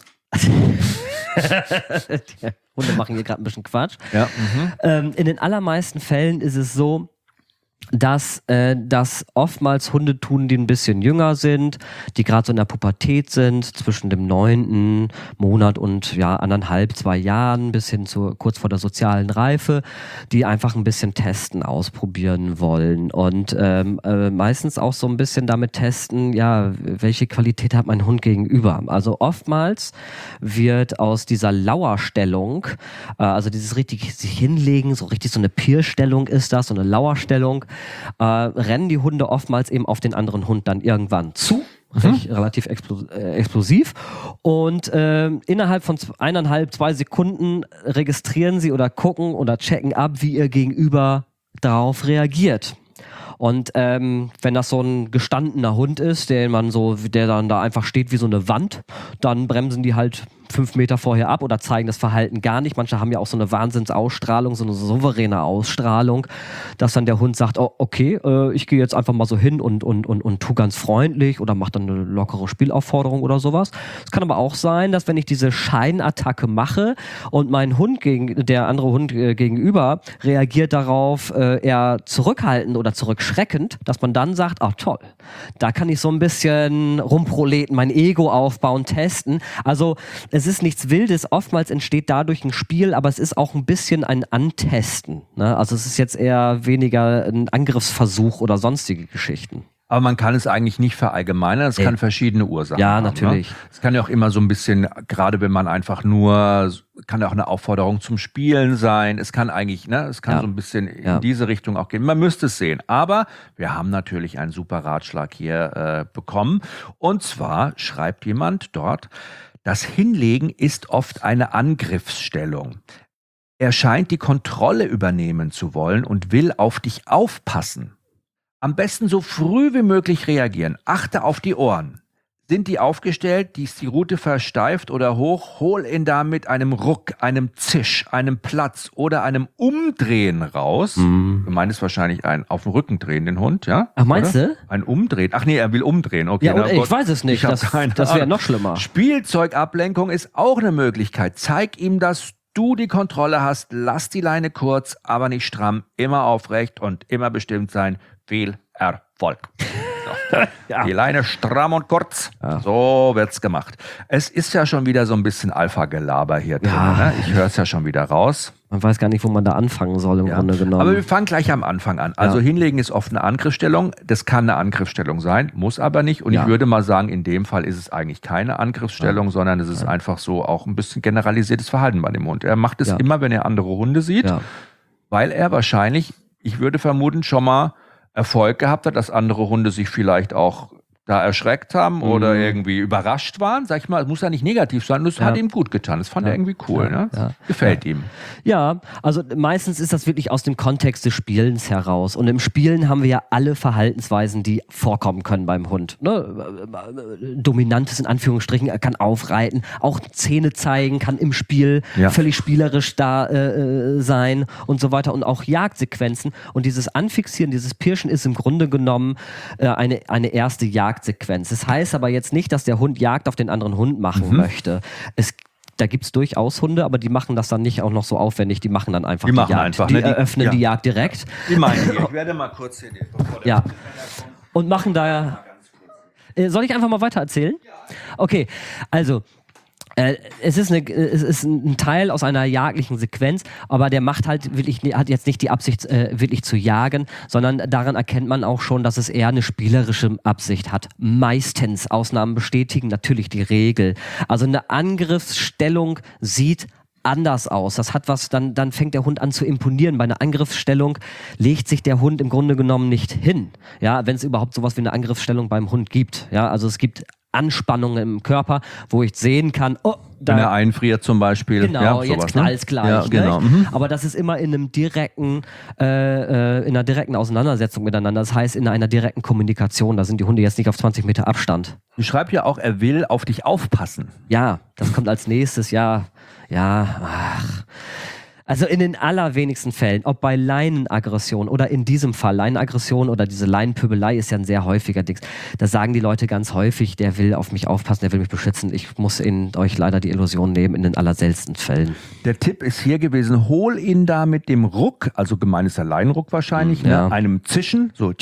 die Hunde machen hier gerade ein bisschen Quatsch. Ja. In den allermeisten Fällen ist es so, dass oftmals Hunde tun, die ein bisschen jünger sind, die gerade so in der Pubertät sind, zwischen dem 9. Monat und 1,5, 2 Jahren, bis hin zu kurz vor der sozialen Reife, die einfach ein bisschen testen, ausprobieren wollen und meistens auch so ein bisschen damit testen, welche Qualität hat mein Hund gegenüber. Also oftmals wird aus dieser Lauerstellung, also dieses richtig sich hinlegen, so richtig so eine Pirstellung ist das, so eine Lauerstellung, rennen die Hunde oftmals eben auf den anderen Hund dann irgendwann zu, relativ explosiv und innerhalb von 1,5, 2 Sekunden registrieren sie oder gucken oder checken ab, wie ihr Gegenüber darauf reagiert. Und wenn das so ein gestandener Hund ist, der dann da einfach steht wie so eine Wand, dann bremsen die halt 5 Meter vorher ab oder zeigen das Verhalten gar nicht. Manche haben ja auch so eine Wahnsinnsausstrahlung, so eine souveräne Ausstrahlung, dass dann der Hund sagt, oh, okay, ich gehe jetzt einfach mal so hin und tu ganz freundlich oder mache dann eine lockere Spielaufforderung oder sowas. Es kann aber auch sein, dass wenn ich diese Scheinattacke mache und mein Hund der andere Hund gegenüber reagiert darauf eher zurückhaltend oder zurückschreckend, dass man dann sagt, ach toll, da kann ich so ein bisschen rumproleten, mein Ego aufbauen, testen. Also es ist nichts Wildes, oftmals entsteht dadurch ein Spiel, aber es ist auch ein bisschen ein Antesten. Ne? Also es ist jetzt eher weniger ein Angriffsversuch oder sonstige Geschichten. Aber man kann es eigentlich nicht verallgemeinern, es kann verschiedene Ursachen haben. Ja, natürlich. Ne? Es kann ja auch immer so ein bisschen, gerade wenn man einfach kann ja auch eine Aufforderung zum Spielen sein. Es kann eigentlich, es kann so ein bisschen in diese Richtung auch gehen. Man müsste es sehen. Aber wir haben natürlich einen super Ratschlag hier bekommen. Und zwar schreibt jemand dort, das Hinlegen ist oft eine Angriffsstellung. Er scheint die Kontrolle übernehmen zu wollen und will auf dich aufpassen. Am besten so früh wie möglich reagieren. Achte auf die Ohren. Sind die aufgestellt, ist die Rute versteift oder hoch, hol ihn da mit einem Ruck, einem Zisch, einem Platz oder einem Umdrehen raus. Du meinst wahrscheinlich einen auf den Rücken drehen, den Hund, ja? Ach, meinst du? Ein Umdrehen. Ach nee, er will umdrehen. Okay, ja, ich weiß es nicht. Das wäre noch schlimmer. Spielzeugablenkung ist auch eine Möglichkeit. Zeig ihm, dass du die Kontrolle hast. Lass die Leine kurz, aber nicht stramm. Immer aufrecht und immer bestimmt sein. Viel Erfolg. Die Leine stramm und kurz. Ja. So wird's gemacht. Es ist ja schon wieder so ein bisschen Alpha-Gelaber hier drin. Ne? Ich höre es ja schon wieder raus. Man weiß gar nicht, wo man da anfangen soll im Grunde genommen. Aber wir fangen gleich am Anfang an. Also hinlegen ist oft eine Angriffsstellung. Das kann eine Angriffsstellung sein, muss aber nicht. Und ich würde mal sagen, in dem Fall ist es eigentlich keine Angriffsstellung, sondern es ist einfach so auch ein bisschen generalisiertes Verhalten bei dem Hund. Er macht es immer, wenn er andere Hunde sieht. Ja. weil er wahrscheinlich, ich würde vermuten, schon mal Erfolg gehabt hat, dass andere Hunde sich vielleicht auch da erschreckt haben oder irgendwie überrascht waren. Sag ich mal, es muss ja nicht negativ sein, das hat ihm gut getan. Das fand er irgendwie cool. Ne? Gefällt ihm. Ja, also meistens ist das wirklich aus dem Kontext des Spielens heraus. Und im Spielen haben wir ja alle Verhaltensweisen, die vorkommen können beim Hund. Ne? Dominantes in Anführungsstrichen, er kann aufreiten, auch Zähne zeigen, kann im Spiel völlig spielerisch da sein und so weiter. Und auch Jagdsequenzen. Und dieses Anfixieren, dieses Pirschen ist im Grunde genommen eine erste Jagdsequenz. Das heißt aber jetzt nicht, dass der Hund Jagd auf den anderen Hund machen möchte. Da gibt es durchaus Hunde, aber die machen das dann nicht auch noch so aufwendig. Die machen dann einfach die Jagd. Die eröffnen die Jagd direkt. Die meine ich. Ich werde mal kurz hier und machen da... soll ich einfach mal weiter erzählen? Okay, also... Es ist ein Teil aus einer jagdlichen Sequenz, aber der macht halt wirklich, hat jetzt nicht die Absicht, wirklich zu jagen, sondern daran erkennt man auch schon, dass es eher eine spielerische Absicht hat. Meistens, Ausnahmen bestätigen natürlich die Regel. Also eine Angriffsstellung sieht anders aus. Das hat was, dann fängt der Hund an zu imponieren. Bei einer Angriffsstellung legt sich der Hund im Grunde genommen nicht hin. Ja, wenn es überhaupt sowas wie eine Angriffsstellung beim Hund gibt. Ja, also es gibt Anspannungen im Körper, wo ich sehen kann, wenn er einfriert zum Beispiel. Genau, jetzt knallt's gleich. Ja, genau. Aber das ist immer in einer direkten Auseinandersetzung miteinander. Das heißt, in einer direkten Kommunikation. Da sind die Hunde jetzt nicht auf 20 Meter Abstand. Ich schreibe ja auch, er will auf dich aufpassen. Ja, das kommt als nächstes. Also in den allerwenigsten Fällen, ob bei Leinenaggression oder in diesem Fall Leinenaggression oder diese Leinenpöbelei ist ja ein sehr häufiger Ding. Da sagen die Leute ganz häufig, der will auf mich aufpassen, der will mich beschützen. Ich muss euch leider die Illusion nehmen, in den allerseltensten Fällen. Der Tipp ist hier gewesen, hol ihn da mit dem Ruck, also gemeint ist der Leinenruck wahrscheinlich, einem Zischen, so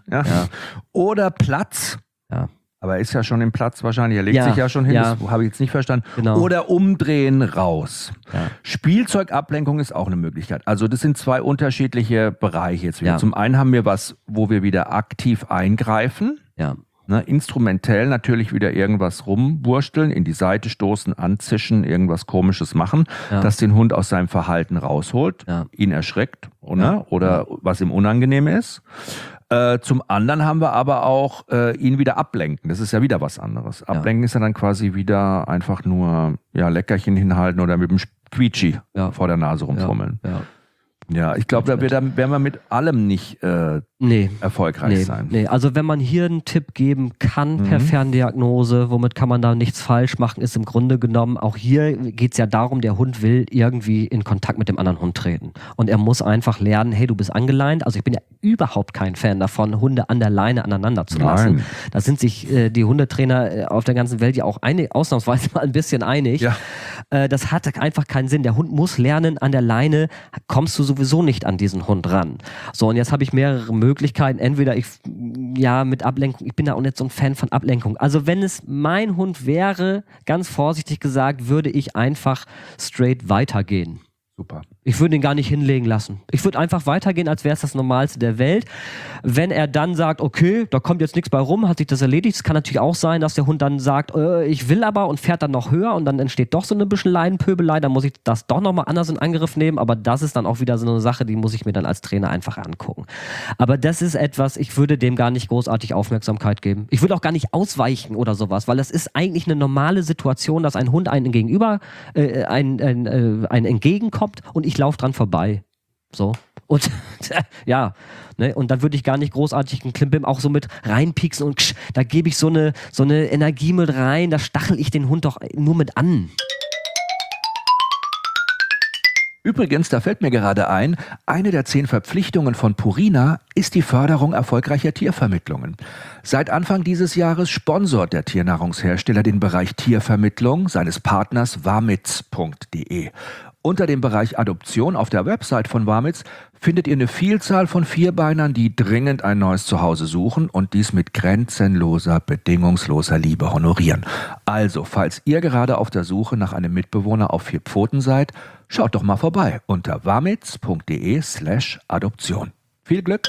oder Platz. Ja. Aber er ist ja schon im Platz wahrscheinlich, er legt sich ja schon hin, das habe ich jetzt nicht verstanden. Genau. Oder umdrehen raus. Ja. Spielzeugablenkung ist auch eine Möglichkeit. Also das sind zwei unterschiedliche Bereiche jetzt wieder. Ja. Zum einen haben wir was, wo wir wieder aktiv eingreifen. Ja. Ne, instrumentell natürlich wieder irgendwas rumwursteln, in die Seite stoßen, anzischen, irgendwas Komisches machen, das den Hund aus seinem Verhalten rausholt, ihn erschreckt oder was ihm unangenehm ist. Zum anderen haben wir aber auch ihn wieder ablenken. Das ist ja wieder was anderes. Ablenken ist ja dann quasi wieder einfach nur Leckerchen hinhalten oder mit dem Quietschi vor der Nase rumfummeln. Ja, ich glaube, da werden wir mit allem nicht erfolgreich sein. Nee, also wenn man hier einen Tipp geben kann per Ferndiagnose, womit kann man da nichts falsch machen, ist im Grunde genommen, auch hier geht es ja darum, der Hund will irgendwie in Kontakt mit dem anderen Hund treten. Und er muss einfach lernen, hey, du bist angeleint. Also ich bin ja überhaupt kein Fan davon, Hunde an der Leine aneinander zu lassen. Da sind sich die Hundetrainer auf der ganzen Welt ja auch ausnahmsweise mal ein bisschen einig. Ja. Das hat einfach keinen Sinn. Der Hund muss lernen, an der Leine kommst du sowieso nicht an diesen Hund ran. So, und jetzt habe ich mehrere Möglichkeiten. Entweder mit Ablenkung, ich bin da auch nicht so ein Fan von Ablenkung. Also wenn es mein Hund wäre, ganz vorsichtig gesagt, würde ich einfach straight weitergehen. Super. Ich würde ihn gar nicht hinlegen lassen. Ich würde einfach weitergehen, als wäre es das Normalste der Welt. Wenn er dann sagt, okay, da kommt jetzt nichts bei rum, hat sich das erledigt. Es kann natürlich auch sein, dass der Hund dann sagt, ich will aber und fährt dann noch höher und dann entsteht doch so eine bisschen Leinenpöbelei. Dann muss ich das doch nochmal anders in Angriff nehmen. Aber das ist dann auch wieder so eine Sache, die muss ich mir dann als Trainer einfach angucken. Aber das ist etwas, ich würde dem gar nicht großartig Aufmerksamkeit geben. Ich würde auch gar nicht ausweichen oder sowas, weil das ist eigentlich eine normale Situation, dass ein Hund einem gegenüber ein entgegenkommt und ich laufe dran vorbei. So. Und und dann würde ich gar nicht großartig einen Klimbim auch so mit reinpieksen und da gebe ich so eine Energie mit rein, da stachel ich den Hund doch nur mit an. Übrigens, da fällt mir gerade ein, eine der 10 Verpflichtungen von Purina ist die Förderung erfolgreicher Tiervermittlungen. Seit Anfang dieses Jahres sponsort der Tiernahrungshersteller den Bereich Tiervermittlung seines Partners Wamitz.de. Unter dem Bereich Adoption auf der Website von Wamitz findet ihr eine Vielzahl von Vierbeinern, die dringend ein neues Zuhause suchen und dies mit grenzenloser, bedingungsloser Liebe honorieren. Also, falls ihr gerade auf der Suche nach einem Mitbewohner auf 4 Pfoten seid, schaut doch mal vorbei unter wamitz.de/Adoption. Viel Glück!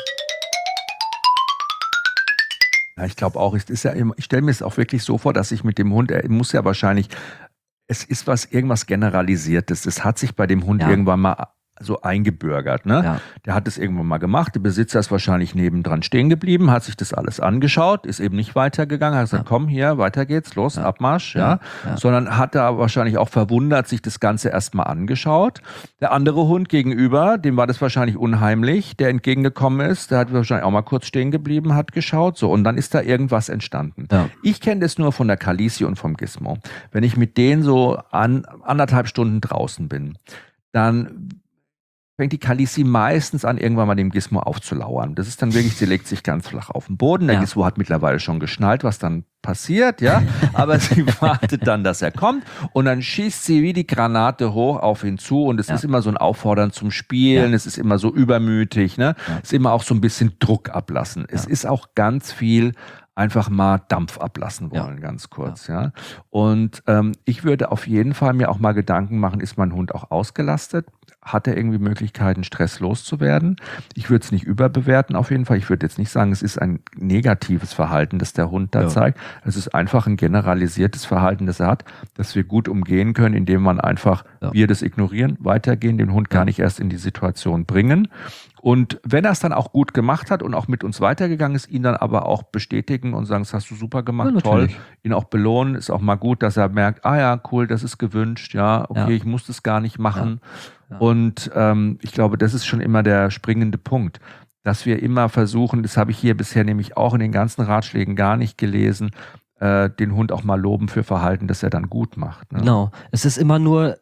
Ja, ich glaube auch, ich stelle mir es auch wirklich so vor, dass ich mit dem Hund, er muss ja wahrscheinlich, es ist irgendwas Generalisiertes. Es hat sich bei dem Hund irgendwann mal so eingebürgert. Ne? Ja. Der hat es irgendwann mal gemacht. Der Besitzer ist wahrscheinlich nebendran stehen geblieben, hat sich das alles angeschaut, ist eben nicht weitergegangen, hat gesagt, komm hier, weiter geht's, los, Abmarsch. Ja. Sondern hat da wahrscheinlich auch verwundert sich das Ganze erstmal angeschaut. Der andere Hund gegenüber, dem war das wahrscheinlich unheimlich, der entgegengekommen ist, der hat wahrscheinlich auch mal kurz stehen geblieben, hat geschaut. So, und dann ist da irgendwas entstanden. Ja. Ich kenne das nur von der Kalisi und vom Gizmo. Wenn ich mit denen so 1,5 Stunden draußen bin, dann fängt die Kalisi meistens an, irgendwann mal dem Gizmo aufzulauern. Das ist dann wirklich, sie legt sich ganz flach auf den Boden. Der Gizmo hat mittlerweile schon geschnallt, was dann passiert, ja. Aber sie wartet dann, dass er kommt und dann schießt sie wie die Granate hoch auf ihn zu und es ist immer so ein Auffordern zum Spielen, es ist immer so übermütig, ne. Es ist immer auch so ein bisschen Druck ablassen. Es ist auch ganz viel einfach mal Dampf ablassen wollen, ganz kurz, ja. Und ich würde auf jeden Fall mir auch mal Gedanken machen, ist mein Hund auch ausgelastet? Hat er irgendwie Möglichkeiten, Stress loszuwerden? Ich würde es nicht überbewerten auf jeden Fall. Ich würde jetzt nicht sagen, es ist ein negatives Verhalten, das der Hund da zeigt. Es ist einfach ein generalisiertes Verhalten, das er hat, das wir gut umgehen können, indem man einfach, wir das ignorieren, weitergehen, den Hund gar nicht erst in die Situation bringen. Und wenn er es dann auch gut gemacht hat und auch mit uns weitergegangen ist, ihn dann aber auch bestätigen und sagen, das hast du super gemacht, toll, ihn auch belohnen, ist auch mal gut, dass er merkt, ah ja, cool, das ist gewünscht, okay, ich muss das gar nicht machen. Und ich glaube, das ist schon immer der springende Punkt, dass wir immer versuchen, das habe ich hier bisher nämlich auch in den ganzen Ratschlägen gar nicht gelesen, den Hund auch mal loben für Verhalten, das er dann gut macht. Ne? Genau, es ist immer nur,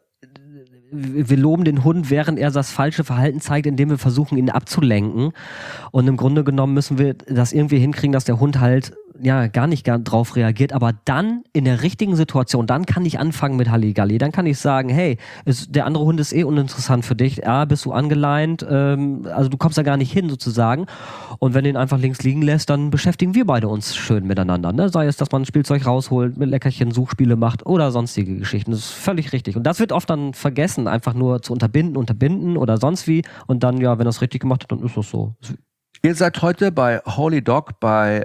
wir loben den Hund, während er das falsche Verhalten zeigt, indem wir versuchen, ihn abzulenken. Und im Grunde genommen müssen wir das irgendwie hinkriegen, dass der Hund halt gar nicht drauf reagiert, aber dann in der richtigen Situation, dann kann ich anfangen mit Halligalli, dann kann ich sagen, hey, der andere Hund ist uninteressant für dich, bist du angeleint, also du kommst da gar nicht hin sozusagen, und wenn du ihn einfach links liegen lässt, dann beschäftigen wir beide uns schön miteinander, ne? Sei es, dass man ein Spielzeug rausholt, mit Leckerchen Suchspiele macht oder sonstige Geschichten, das ist völlig richtig, und das wird oft dann vergessen, einfach nur zu unterbinden oder sonst wie, und dann, wenn er es richtig gemacht hat, dann ist das so. Ihr seid heute bei Holy Dog bei,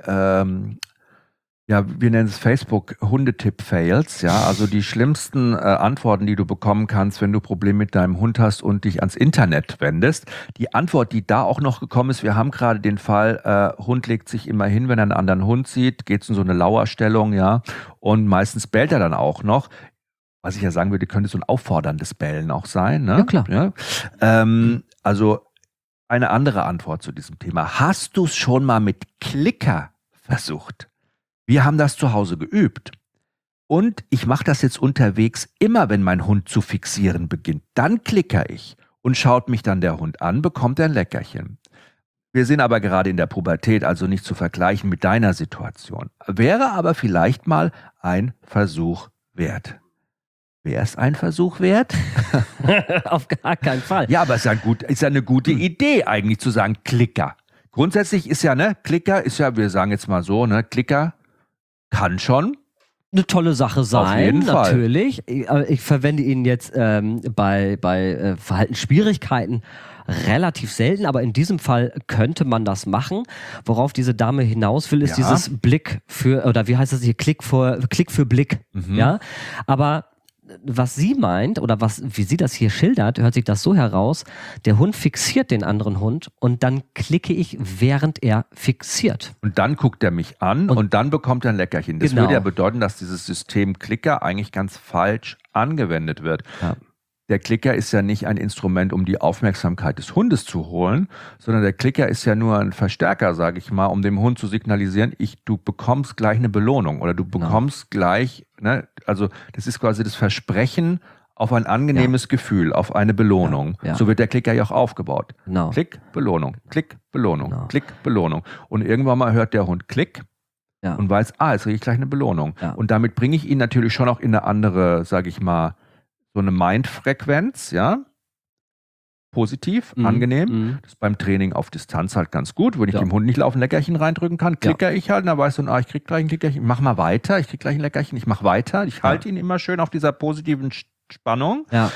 wir nennen es Facebook Hundetipp-Fails, also die schlimmsten Antworten, die du bekommen kannst, wenn du Probleme mit deinem Hund hast und dich ans Internet wendest. Die Antwort, die da auch noch gekommen ist, wir haben gerade den Fall, Hund legt sich immer hin, wenn er einen anderen Hund sieht, geht in so eine Lauerstellung, und meistens bellt er dann auch noch. Was ich ja sagen würde, könnte so ein aufforderndes Bellen auch sein, ne? Ja, klar. Ja? Also eine andere Antwort zu diesem Thema. Hast du es schon mal mit Klicker versucht? Wir haben das zu Hause geübt. Und ich mache das jetzt unterwegs immer, wenn mein Hund zu fixieren beginnt. Dann klicker ich und schaut mich dann der Hund an, bekommt er ein Leckerchen. Wir sind aber gerade in der Pubertät, also nicht zu vergleichen mit deiner Situation. Wäre aber vielleicht mal ein Versuch wert. Wäre es ein Versuch wert? Auf gar keinen Fall. Ja, aber es ist ja eine gute Idee eigentlich zu sagen, Klicker. Grundsätzlich ist Klicker ist ja, wir sagen jetzt mal so, Klicker kann schon eine tolle Sache sein, auf jeden natürlich. Ich verwende ihn jetzt bei Verhaltensschwierigkeiten relativ selten, aber in diesem Fall könnte man das machen. Worauf diese Dame hinaus will, ist dieses Blick für, oder wie heißt das hier, Klick für Blick. Ja, aber was sie meint oder wie sie das hier schildert, hört sich das so heraus, der Hund fixiert den anderen Hund und dann klicke ich, während er fixiert. Und dann guckt er mich an und dann bekommt er ein Leckerchen. Das würde ja bedeuten, dass dieses System Klicker eigentlich ganz falsch angewendet wird. Ja. Der Klicker ist ja nicht ein Instrument, um die Aufmerksamkeit des Hundes zu holen, sondern der Klicker ist ja nur ein Verstärker, sage ich mal, um dem Hund zu signalisieren, du bekommst gleich eine Belohnung oder du bekommst gleich, also das ist quasi das Versprechen auf ein angenehmes Gefühl, auf eine Belohnung. Ja. So wird der Klicker ja auch aufgebaut. Genau. Klick, Belohnung, Klick, Belohnung, Klick, Belohnung. Und irgendwann mal hört der Hund Klick und weiß, jetzt kriege ich gleich eine Belohnung. Ja. Und damit bringe ich ihn natürlich schon auch in eine andere, sage ich mal, so eine Mindfrequenz, positiv, angenehm. Das ist beim Training auf Distanz halt ganz gut. Wenn ich dem Hund nicht laufend ein Leckerchen reindrücken kann, klicker ich halt, und dann weiß du, ich krieg gleich ein Leckerchen, ich mach mal weiter, ich krieg gleich ein Leckerchen, ich mach weiter. Ich halte ihn immer schön auf dieser positiven Spannung. Ja.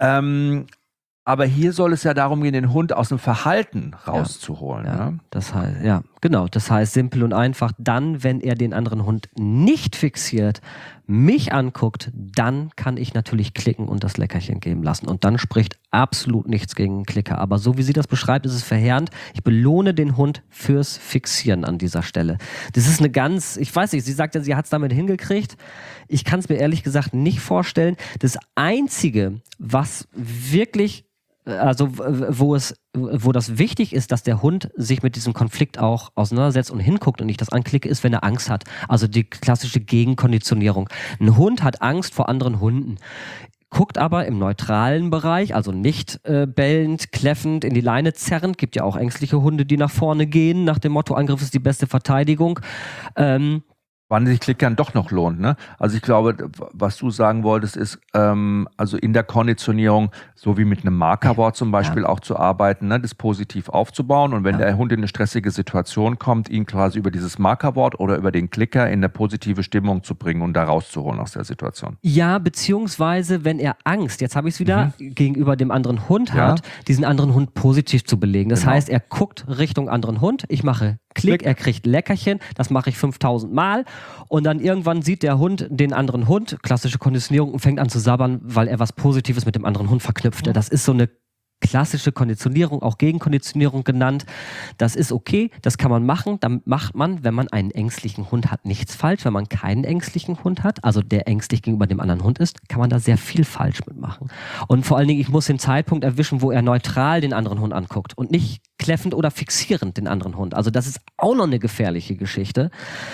Aber hier soll es ja darum gehen, den Hund aus dem Verhalten rauszuholen. Ja. Das heißt, genau. Das heißt simpel und einfach, dann, wenn er den anderen Hund nicht fixiert, mich anguckt, dann kann ich natürlich klicken und das Leckerchen geben lassen. Und dann spricht absolut nichts gegen einen Klicker. Aber so wie sie das beschreibt, ist es verheerend. Ich belohne den Hund fürs Fixieren an dieser Stelle. Das ist ich weiß nicht, sie sagt ja, sie hat es damit hingekriegt. Ich kann es mir ehrlich gesagt nicht vorstellen. Das Einzige, was wirklich, also wo das wichtig ist, dass der Hund sich mit diesem Konflikt auch auseinandersetzt und hinguckt und ich das anklicke, ist, wenn er Angst hat. Also die klassische Gegenkonditionierung. Ein Hund hat Angst vor anderen Hunden. Guckt aber im neutralen Bereich, also nicht bellend, kläffend, in die Leine zerrend. Gibt ja auch ängstliche Hunde, die nach vorne gehen, nach dem Motto, Angriff ist die beste Verteidigung. Wann sich Klickern doch noch lohnt, ne? Also ich glaube, was du sagen wolltest, ist, also in der Konditionierung, so wie mit einem Markerwort zum Beispiel auch zu arbeiten, ne? Das positiv aufzubauen und wenn der Hund in eine stressige Situation kommt, ihn quasi über dieses Markerwort oder über den Klicker in eine positive Stimmung zu bringen und da rauszuholen aus der Situation. Ja, beziehungsweise wenn er Angst, jetzt habe ich es wieder, gegenüber dem anderen Hund hat, diesen anderen Hund positiv zu belegen. Das heißt, er guckt Richtung anderen Hund, ich mache Klick, er kriegt Leckerchen, das mache ich 5000 Mal und dann irgendwann sieht der Hund den anderen Hund, klassische Konditionierung, und fängt an zu sabbern, weil er was Positives mit dem anderen Hund verknüpft. Das ist so eine klassische Konditionierung, auch Gegenkonditionierung genannt. Das ist okay, das kann man machen. Dann macht man, wenn man einen ängstlichen Hund hat, nichts falsch. Wenn man keinen ängstlichen Hund hat, also der ängstlich gegenüber dem anderen Hund ist, kann man da sehr viel falsch mitmachen. Und vor allen Dingen, ich muss den Zeitpunkt erwischen, wo er neutral den anderen Hund anguckt und nicht kläffend oder fixierend den anderen Hund. Also das ist auch noch eine gefährliche Geschichte.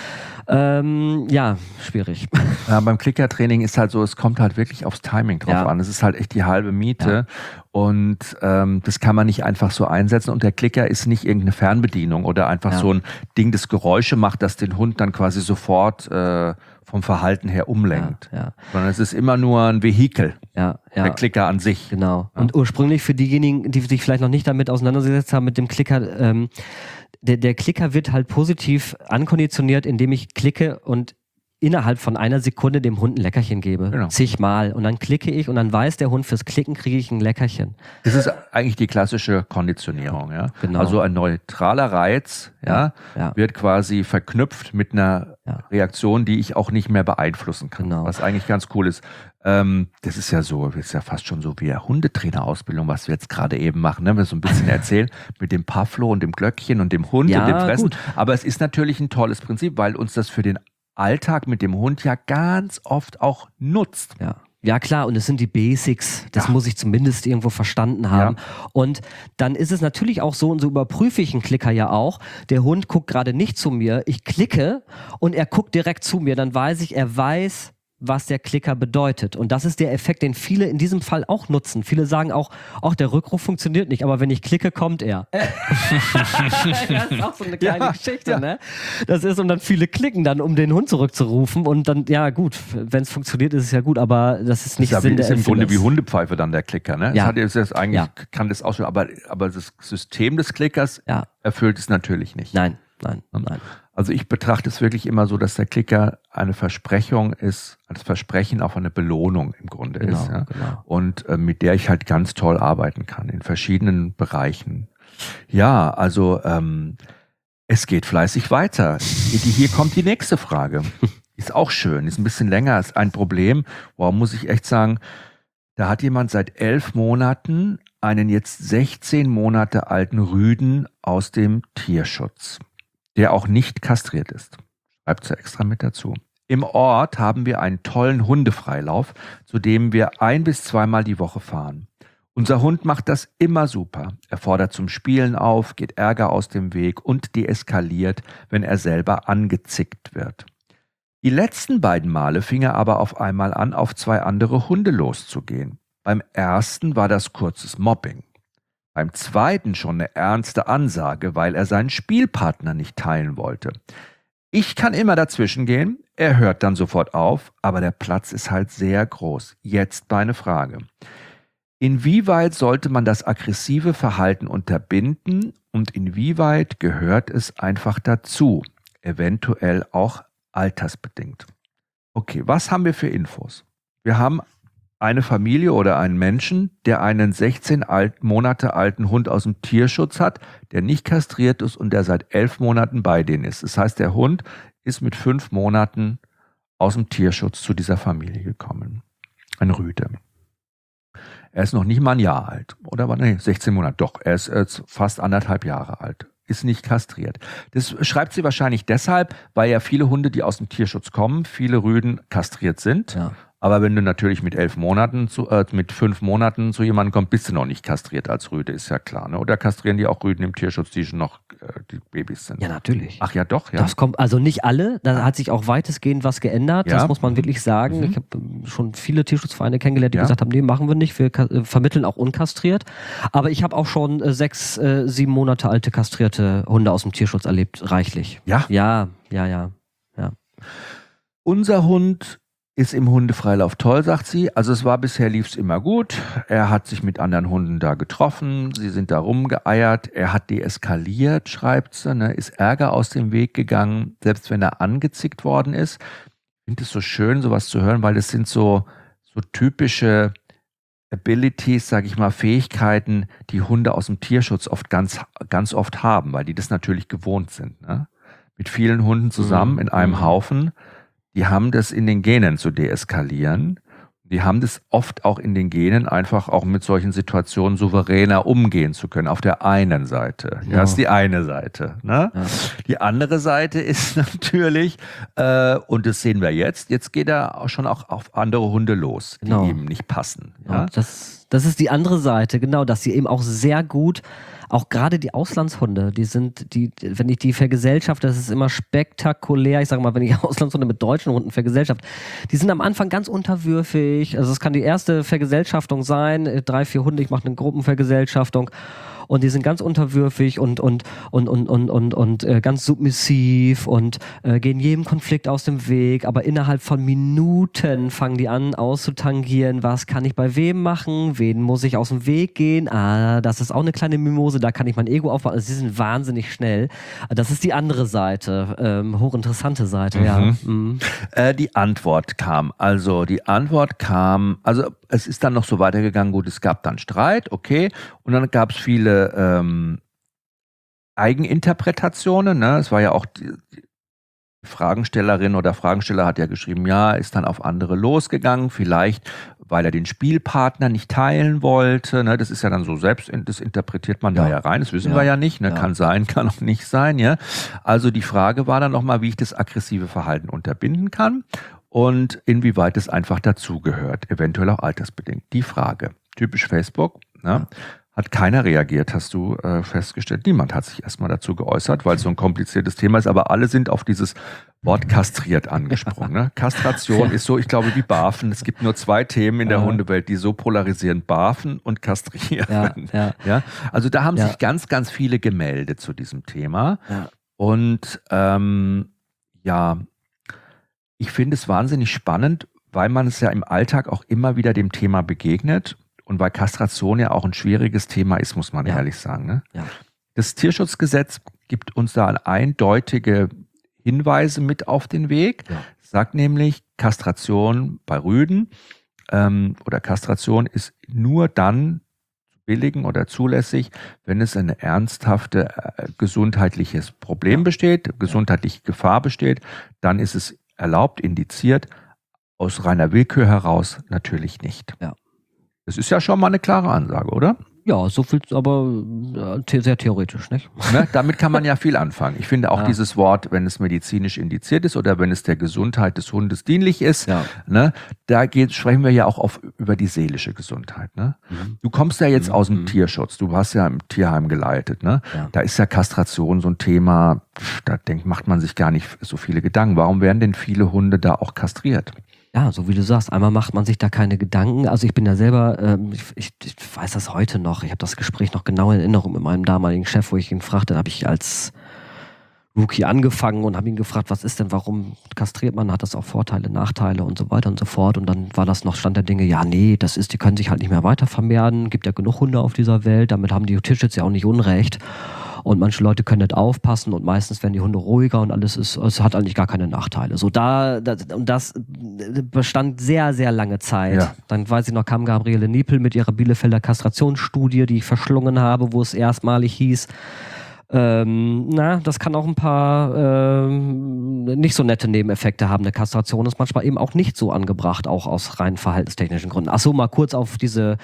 Schwierig. Ja, beim Klickertraining ist halt so, es kommt halt wirklich aufs Timing drauf an. Es ist halt echt die halbe Miete und das kann man nicht einfach so einsetzen und der Klicker ist nicht irgendeine Fernbedienung oder einfach so ein Ding, das Geräusche macht, das den Hund dann quasi sofort vom Verhalten her umlenkt. Sondern es ist immer nur ein Vehikel, der Klicker an sich. Genau. Ja. Und ursprünglich für diejenigen, die sich vielleicht noch nicht damit auseinandergesetzt haben mit dem Klicker, der Klicker wird halt positiv ankonditioniert, indem ich klicke und innerhalb von einer Sekunde dem Hund ein Leckerchen gebe. Genau. Zigmal. Und dann klicke ich und dann weiß der Hund, fürs Klicken kriege ich ein Leckerchen. Das ist eigentlich die klassische Konditionierung. Ja? Genau. Also ein neutraler Reiz wird quasi verknüpft mit einer Reaktion, die ich auch nicht mehr beeinflussen kann. Genau. Was eigentlich ganz cool ist. Das ist ja fast schon so wie eine Hundetrainerausbildung, was wir jetzt gerade eben machen. Ne? Wir so ein bisschen erzählen mit dem Pavlo und dem Glöckchen und dem Hund und dem Fressen. Gut. Aber es ist natürlich ein tolles Prinzip, weil uns das für den Alltag mit dem Hund ja ganz oft auch nutzt. Ja klar, und es sind die Basics, das muss ich zumindest irgendwo verstanden haben. Und dann ist es natürlich auch so, und so überprüfe ich einen Klicker ja auch, der Hund guckt gerade nicht zu mir, ich klicke und er guckt direkt zu mir, dann weiß ich, er weiß, was der Klicker bedeutet. Und das ist der Effekt, den viele in diesem Fall auch nutzen. Viele sagen auch, der Rückruf funktioniert nicht, aber wenn ich klicke, kommt er. Das ist auch so eine kleine Geschichte, ne? Das ist, und dann viele klicken dann, um den Hund zurückzurufen und dann, gut, wenn es funktioniert, ist es ja gut, aber das ist nicht Sinn der Erfindung. Ist im Grunde wie Hundepfeife dann der Klicker, ne? Kann das auch schon, aber das System des Klickers erfüllt es natürlich nicht. Nein. Also ich betrachte es wirklich immer so, dass der Klicker eine Versprechung ist, das Versprechen auf eine Belohnung im Grunde ist. Ja? Genau. Und mit der ich halt ganz toll arbeiten kann in verschiedenen Bereichen. Ja, also es geht fleißig weiter. Hier kommt die nächste Frage. Ist auch schön, ist ein bisschen länger, ist ein Problem. Muss ich echt sagen, da hat jemand seit 11 Monaten einen jetzt 16 Monate alten Rüden aus dem Tierschutz, der auch nicht kastriert ist. Schreibt sie extra mit dazu. Im Ort haben wir einen tollen Hundefreilauf, zu dem wir 1- bis 2-mal die Woche fahren. Unser Hund macht das immer super. Er fordert zum Spielen auf, geht Ärger aus dem Weg und deeskaliert, wenn er selber angezickt wird. Die letzten beiden Male fing er aber auf einmal an, auf 2 andere Hunde loszugehen. Beim ersten war das kurzes Mobbing. Beim zweiten schon eine ernste Ansage, weil er seinen Spielpartner nicht teilen wollte. Ich kann immer dazwischen gehen, er hört dann sofort auf, aber der Platz ist halt sehr groß. Jetzt meine Frage. Inwieweit sollte man das aggressive Verhalten unterbinden und inwieweit gehört es einfach dazu, eventuell auch altersbedingt? Okay, was haben wir für Infos? Wir haben eine Familie oder einen Menschen, der einen 16 Monate alten Hund aus dem Tierschutz hat, der nicht kastriert ist und der seit 11 Monaten bei denen ist. Das heißt, der Hund ist mit 5 Monaten aus dem Tierschutz zu dieser Familie gekommen. Ein Rüde. Er ist noch nicht mal ein Jahr alt. Oder war, nee, 16 Monate. Doch, er ist fast 1,5 Jahre alt. Ist nicht kastriert. Das schreibt sie wahrscheinlich deshalb, weil ja viele Hunde, die aus dem Tierschutz kommen, viele Rüden kastriert sind. Ja. Aber wenn du natürlich mit 11 Monaten, mit 5 Monaten zu jemandem kommst, bist du noch nicht kastriert als Rüde, ist ja klar. Ne? Oder kastrieren die auch Rüden im Tierschutz, die schon noch die Babys sind? Ja, natürlich. Ach ja, doch. Ja. Das kommt, also nicht alle, da hat sich auch weitestgehend was geändert, das muss man wirklich sagen. Ich habe schon viele Tierschutzvereine kennengelernt, die gesagt haben, nee, machen wir nicht, wir vermitteln auch unkastriert. Aber ich habe auch schon 6, 7 Monate alte kastrierte Hunde aus dem Tierschutz erlebt, reichlich. Ja? Ja. Unser Hund ist im Hundefreilauf toll, sagt sie. Also lief es immer gut. Er hat sich mit anderen Hunden da getroffen. Sie sind da rumgeeiert. Er hat deeskaliert, schreibt sie, ne? Ist Ärger aus dem Weg gegangen, selbst wenn er angezickt worden ist. Ich finde es so schön, sowas zu hören, weil das sind so typische Abilities, sage ich mal, Fähigkeiten, die Hunde aus dem Tierschutz ganz oft haben, weil die das natürlich gewohnt sind. Ne? Mit vielen Hunden zusammen in einem Haufen. Die haben das in den Genen zu deeskalieren. Die haben das oft auch in den Genen, einfach auch mit solchen Situationen souveräner umgehen zu können. Auf der einen Seite. Ja, das ist die eine Seite. Ne? Ja. Die andere Seite ist natürlich, und das sehen wir jetzt geht er auch schon auch auf andere Hunde los, die ihm nicht passen. Ja? Das ist die andere Seite, genau, dass sie eben auch sehr gut, auch gerade die Auslandshunde, wenn ich die vergesellschafte, das ist immer spektakulär. Ich sage mal, wenn ich Auslandshunde mit deutschen Hunden vergesellschaft, die sind am Anfang ganz unterwürfig. Also es kann die erste Vergesellschaftung sein, 3, 4 Hunde, ich mache eine Gruppenvergesellschaftung. Und die sind ganz unterwürfig und ganz submissiv und gehen jedem Konflikt aus dem Weg. Aber innerhalb von Minuten fangen die an auszutangieren, was kann ich bei wem machen, wen muss ich aus dem Weg gehen. Das ist auch eine kleine Mimose, da kann ich mein Ego aufbauen. Also sie sind wahnsinnig schnell. Das ist die andere Seite, hochinteressante Seite. Die Antwort kam. Also es ist dann noch so weitergegangen, gut, es gab dann Streit, okay, und dann gab es viele Eigeninterpretationen, ne? Es war ja auch die Fragenstellerin oder Fragensteller hat ja geschrieben, ja, ist dann auf andere losgegangen, vielleicht weil er den Spielpartner nicht teilen wollte, ne? Das ist ja dann so das interpretiert man da ja rein, das wissen wir ja nicht, ne? Kann sein, kann auch nicht sein, ja. Also die Frage war dann nochmal, wie ich das aggressive Verhalten unterbinden kann und inwieweit es einfach dazugehört, eventuell auch altersbedingt. Die Frage, typisch Facebook, ne? Hat keiner reagiert, hast du festgestellt. Niemand hat sich erstmal dazu geäußert, weil es so ein kompliziertes Thema ist. Aber alle sind auf dieses Wort kastriert angesprungen. Ne? Kastration ist so, ich glaube, wie Barfen. Es gibt nur 2 Themen in der Hundewelt, die so polarisieren. Barfen und kastrieren. Ja? Also da haben sich ganz, ganz viele gemeldet zu diesem Thema. Ja. Und ich finde es wahnsinnig spannend, weil man es ja im Alltag auch immer wieder dem Thema begegnet. Und weil Kastration ja auch ein schwieriges Thema ist, muss man ehrlich sagen. Ne? Ja. Das Tierschutzgesetz gibt uns da eindeutige Hinweise mit auf den Weg. Ja. Sagt nämlich, Kastration bei Rüden oder Kastration ist nur dann billigen oder zulässig, wenn es ein ernsthaftes gesundheitliches Problem besteht, gesundheitliche Gefahr besteht, dann ist es erlaubt, indiziert, aus reiner Willkür heraus natürlich nicht. Ja. Das ist ja schon mal eine klare Ansage, oder? Ja, so viel, aber sehr theoretisch, nicht? Ne, damit kann man ja viel anfangen. Ich finde auch dieses Wort, wenn es medizinisch indiziert ist oder wenn es der Gesundheit des Hundes dienlich ist, ne, sprechen wir ja auch über die seelische Gesundheit. Ne? Du kommst ja jetzt aus dem Tierschutz, du hast ja im Tierheim geleitet. Ne? Ja. Da ist ja Kastration so ein Thema, macht man sich gar nicht so viele Gedanken. Warum werden denn viele Hunde da auch kastriert? Ja, so wie du sagst, einmal macht man sich da keine Gedanken. Also ich bin ja selber, ich weiß das heute noch, ich habe das Gespräch noch genau in Erinnerung mit meinem damaligen Chef, wo ich ihn fragte, da habe ich als Rookie angefangen und habe ihn gefragt, was ist denn, warum kastriert man, hat das auch Vorteile, Nachteile und so weiter und so fort. Und dann war das noch Stand der Dinge, ja nee, die können sich halt nicht mehr weiter vermehren, gibt ja genug Hunde auf dieser Welt, damit haben die Tierschützer ja auch nicht Unrecht. Und manche Leute können nicht aufpassen und meistens werden die Hunde ruhiger und alles es hat eigentlich gar keine Nachteile. So das bestand sehr, sehr lange Zeit. Ja. Dann weiß ich noch, kam Gabriele Niepel mit ihrer Bielefelder Kastrationsstudie, die ich verschlungen habe, wo es erstmalig hieß, Das kann auch ein paar nicht so nette Nebeneffekte haben. Eine Kastration ist manchmal eben auch nicht so angebracht, auch aus rein verhaltenstechnischen Gründen. Achso, mal kurz auf diese,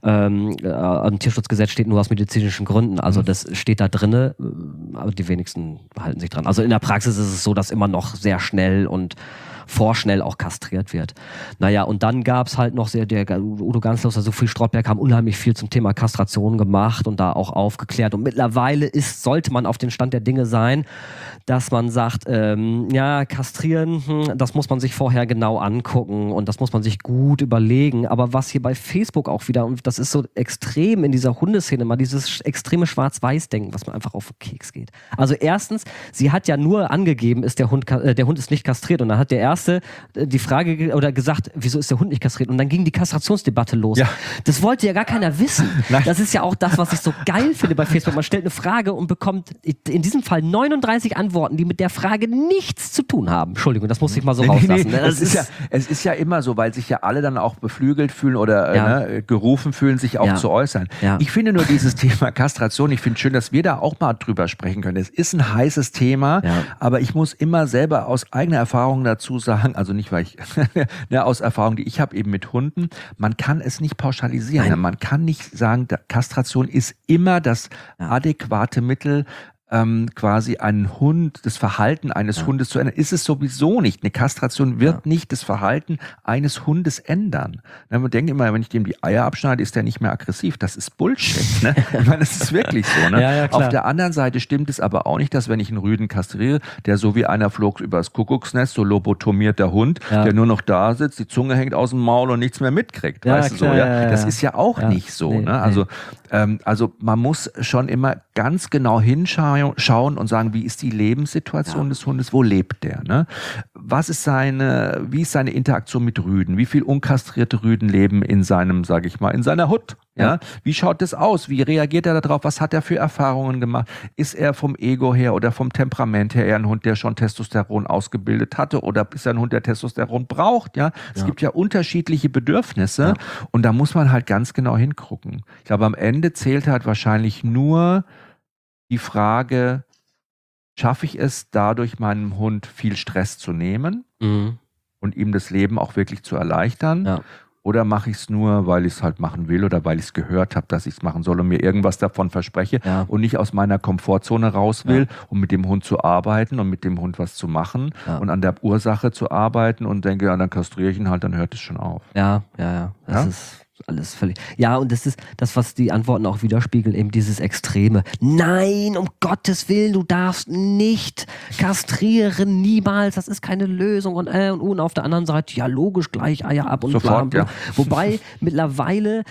im Tierschutzgesetz steht nur aus medizinischen Gründen. Also das steht da drinne, aber die wenigsten halten sich dran. Also in der Praxis ist es so, dass immer noch sehr schnell und vorschnell auch kastriert wird. Naja, und dann gab es halt noch der Udo Ganslos, also Sophie Strottberg haben unheimlich viel zum Thema Kastration gemacht und da auch aufgeklärt. Und mittlerweile sollte man auf den Stand der Dinge sein, dass man sagt, kastrieren, das muss man sich vorher genau angucken und das muss man sich gut überlegen. Aber was hier bei Facebook auch wieder, und das ist so extrem in dieser Hundeszene, mal dieses extreme Schwarz-Weiß-Denken, was mir einfach auf den Keks geht. Also erstens, sie hat ja nur angegeben, der Hund ist nicht kastriert, und dann hat der Erste die Frage oder gesagt, wieso ist der Hund nicht kastriert? Und dann ging die Kastrationsdebatte los. Ja. Das wollte ja gar keiner wissen. Nein. Das ist ja auch das, was ich so geil finde bei Facebook. Man stellt eine Frage und bekommt in diesem Fall 39 Antworten, die mit der Frage nichts zu tun haben. Entschuldigung, das muss ich mal so rauslassen. Nee. Es ist ja immer so, weil sich ja alle dann auch beflügelt fühlen oder gerufen fühlen, sich auch zu äußern. Ja. Ich finde nur dieses Thema Kastration, ich finde schön, dass wir da auch mal drüber sprechen können. Es ist ein heißes Thema, aber ich muss immer selber aus eigener Erfahrung dazu sagen, also nicht, weil ich, aus Erfahrung, die ich habe eben mit Hunden, man kann es nicht pauschalisieren. Nein. Man kann nicht sagen, Kastration ist immer das adäquate Mittel, quasi einen Hund, das Verhalten eines Hundes zu ändern. Ist es sowieso nicht. Eine Kastration wird nicht das Verhalten eines Hundes ändern. Man denkt immer, wenn ich dem die Eier abschneide, ist der nicht mehr aggressiv. Das ist Bullshit. Ne? Ich meine, das ist wirklich so. Ne? Ja, auf der anderen Seite stimmt es aber auch nicht, dass wenn ich einen Rüden kastriere, der so wie einer flog übers Kuckucksnest, so lobotomierter Hund, der nur noch da sitzt, die Zunge hängt aus dem Maul und nichts mehr mitkriegt. Weißt du so? Ja? Das ist ja auch nicht so. Ne? Also man muss schon immer ganz genau hinschauen und sagen, wie ist die Lebenssituation des Hundes, wo lebt der? Ne? Wie ist seine Interaktion mit Rüden? Wie viel unkastrierte Rüden leben in seinem, sage ich mal, in seiner Hut? Ja? Wie schaut das aus? Wie reagiert er darauf? Was hat er für Erfahrungen gemacht? Ist er vom Ego her oder vom Temperament her eher ein Hund, der schon Testosteron ausgebildet hatte, oder ist er ein Hund, der Testosteron braucht? Ja? Es gibt ja unterschiedliche Bedürfnisse und da muss man halt ganz genau hingucken. Ich glaube, am Ende zählt halt wahrscheinlich nur die Frage, schaffe ich es dadurch, meinem Hund viel Stress zu nehmen und ihm das Leben auch wirklich zu erleichtern? Ja. Oder mache ich es nur, weil ich es halt machen will oder weil ich es gehört habe, dass ich es machen soll und mir irgendwas davon verspreche und nicht aus meiner Komfortzone raus will, um mit dem Hund zu arbeiten und mit dem Hund was zu machen und an der Ursache zu arbeiten und denke, dann kastriere ich ihn halt, dann hört es schon auf. Ja. Das ist alles völlig. Ja, und das ist das, was die Antworten auch widerspiegeln, eben dieses Extreme. Nein, um Gottes Willen, du darfst nicht kastrieren, niemals, das ist keine Lösung und auf der anderen Seite, ja logisch, gleich Eier ab und sofort, bla. Wobei mittlerweile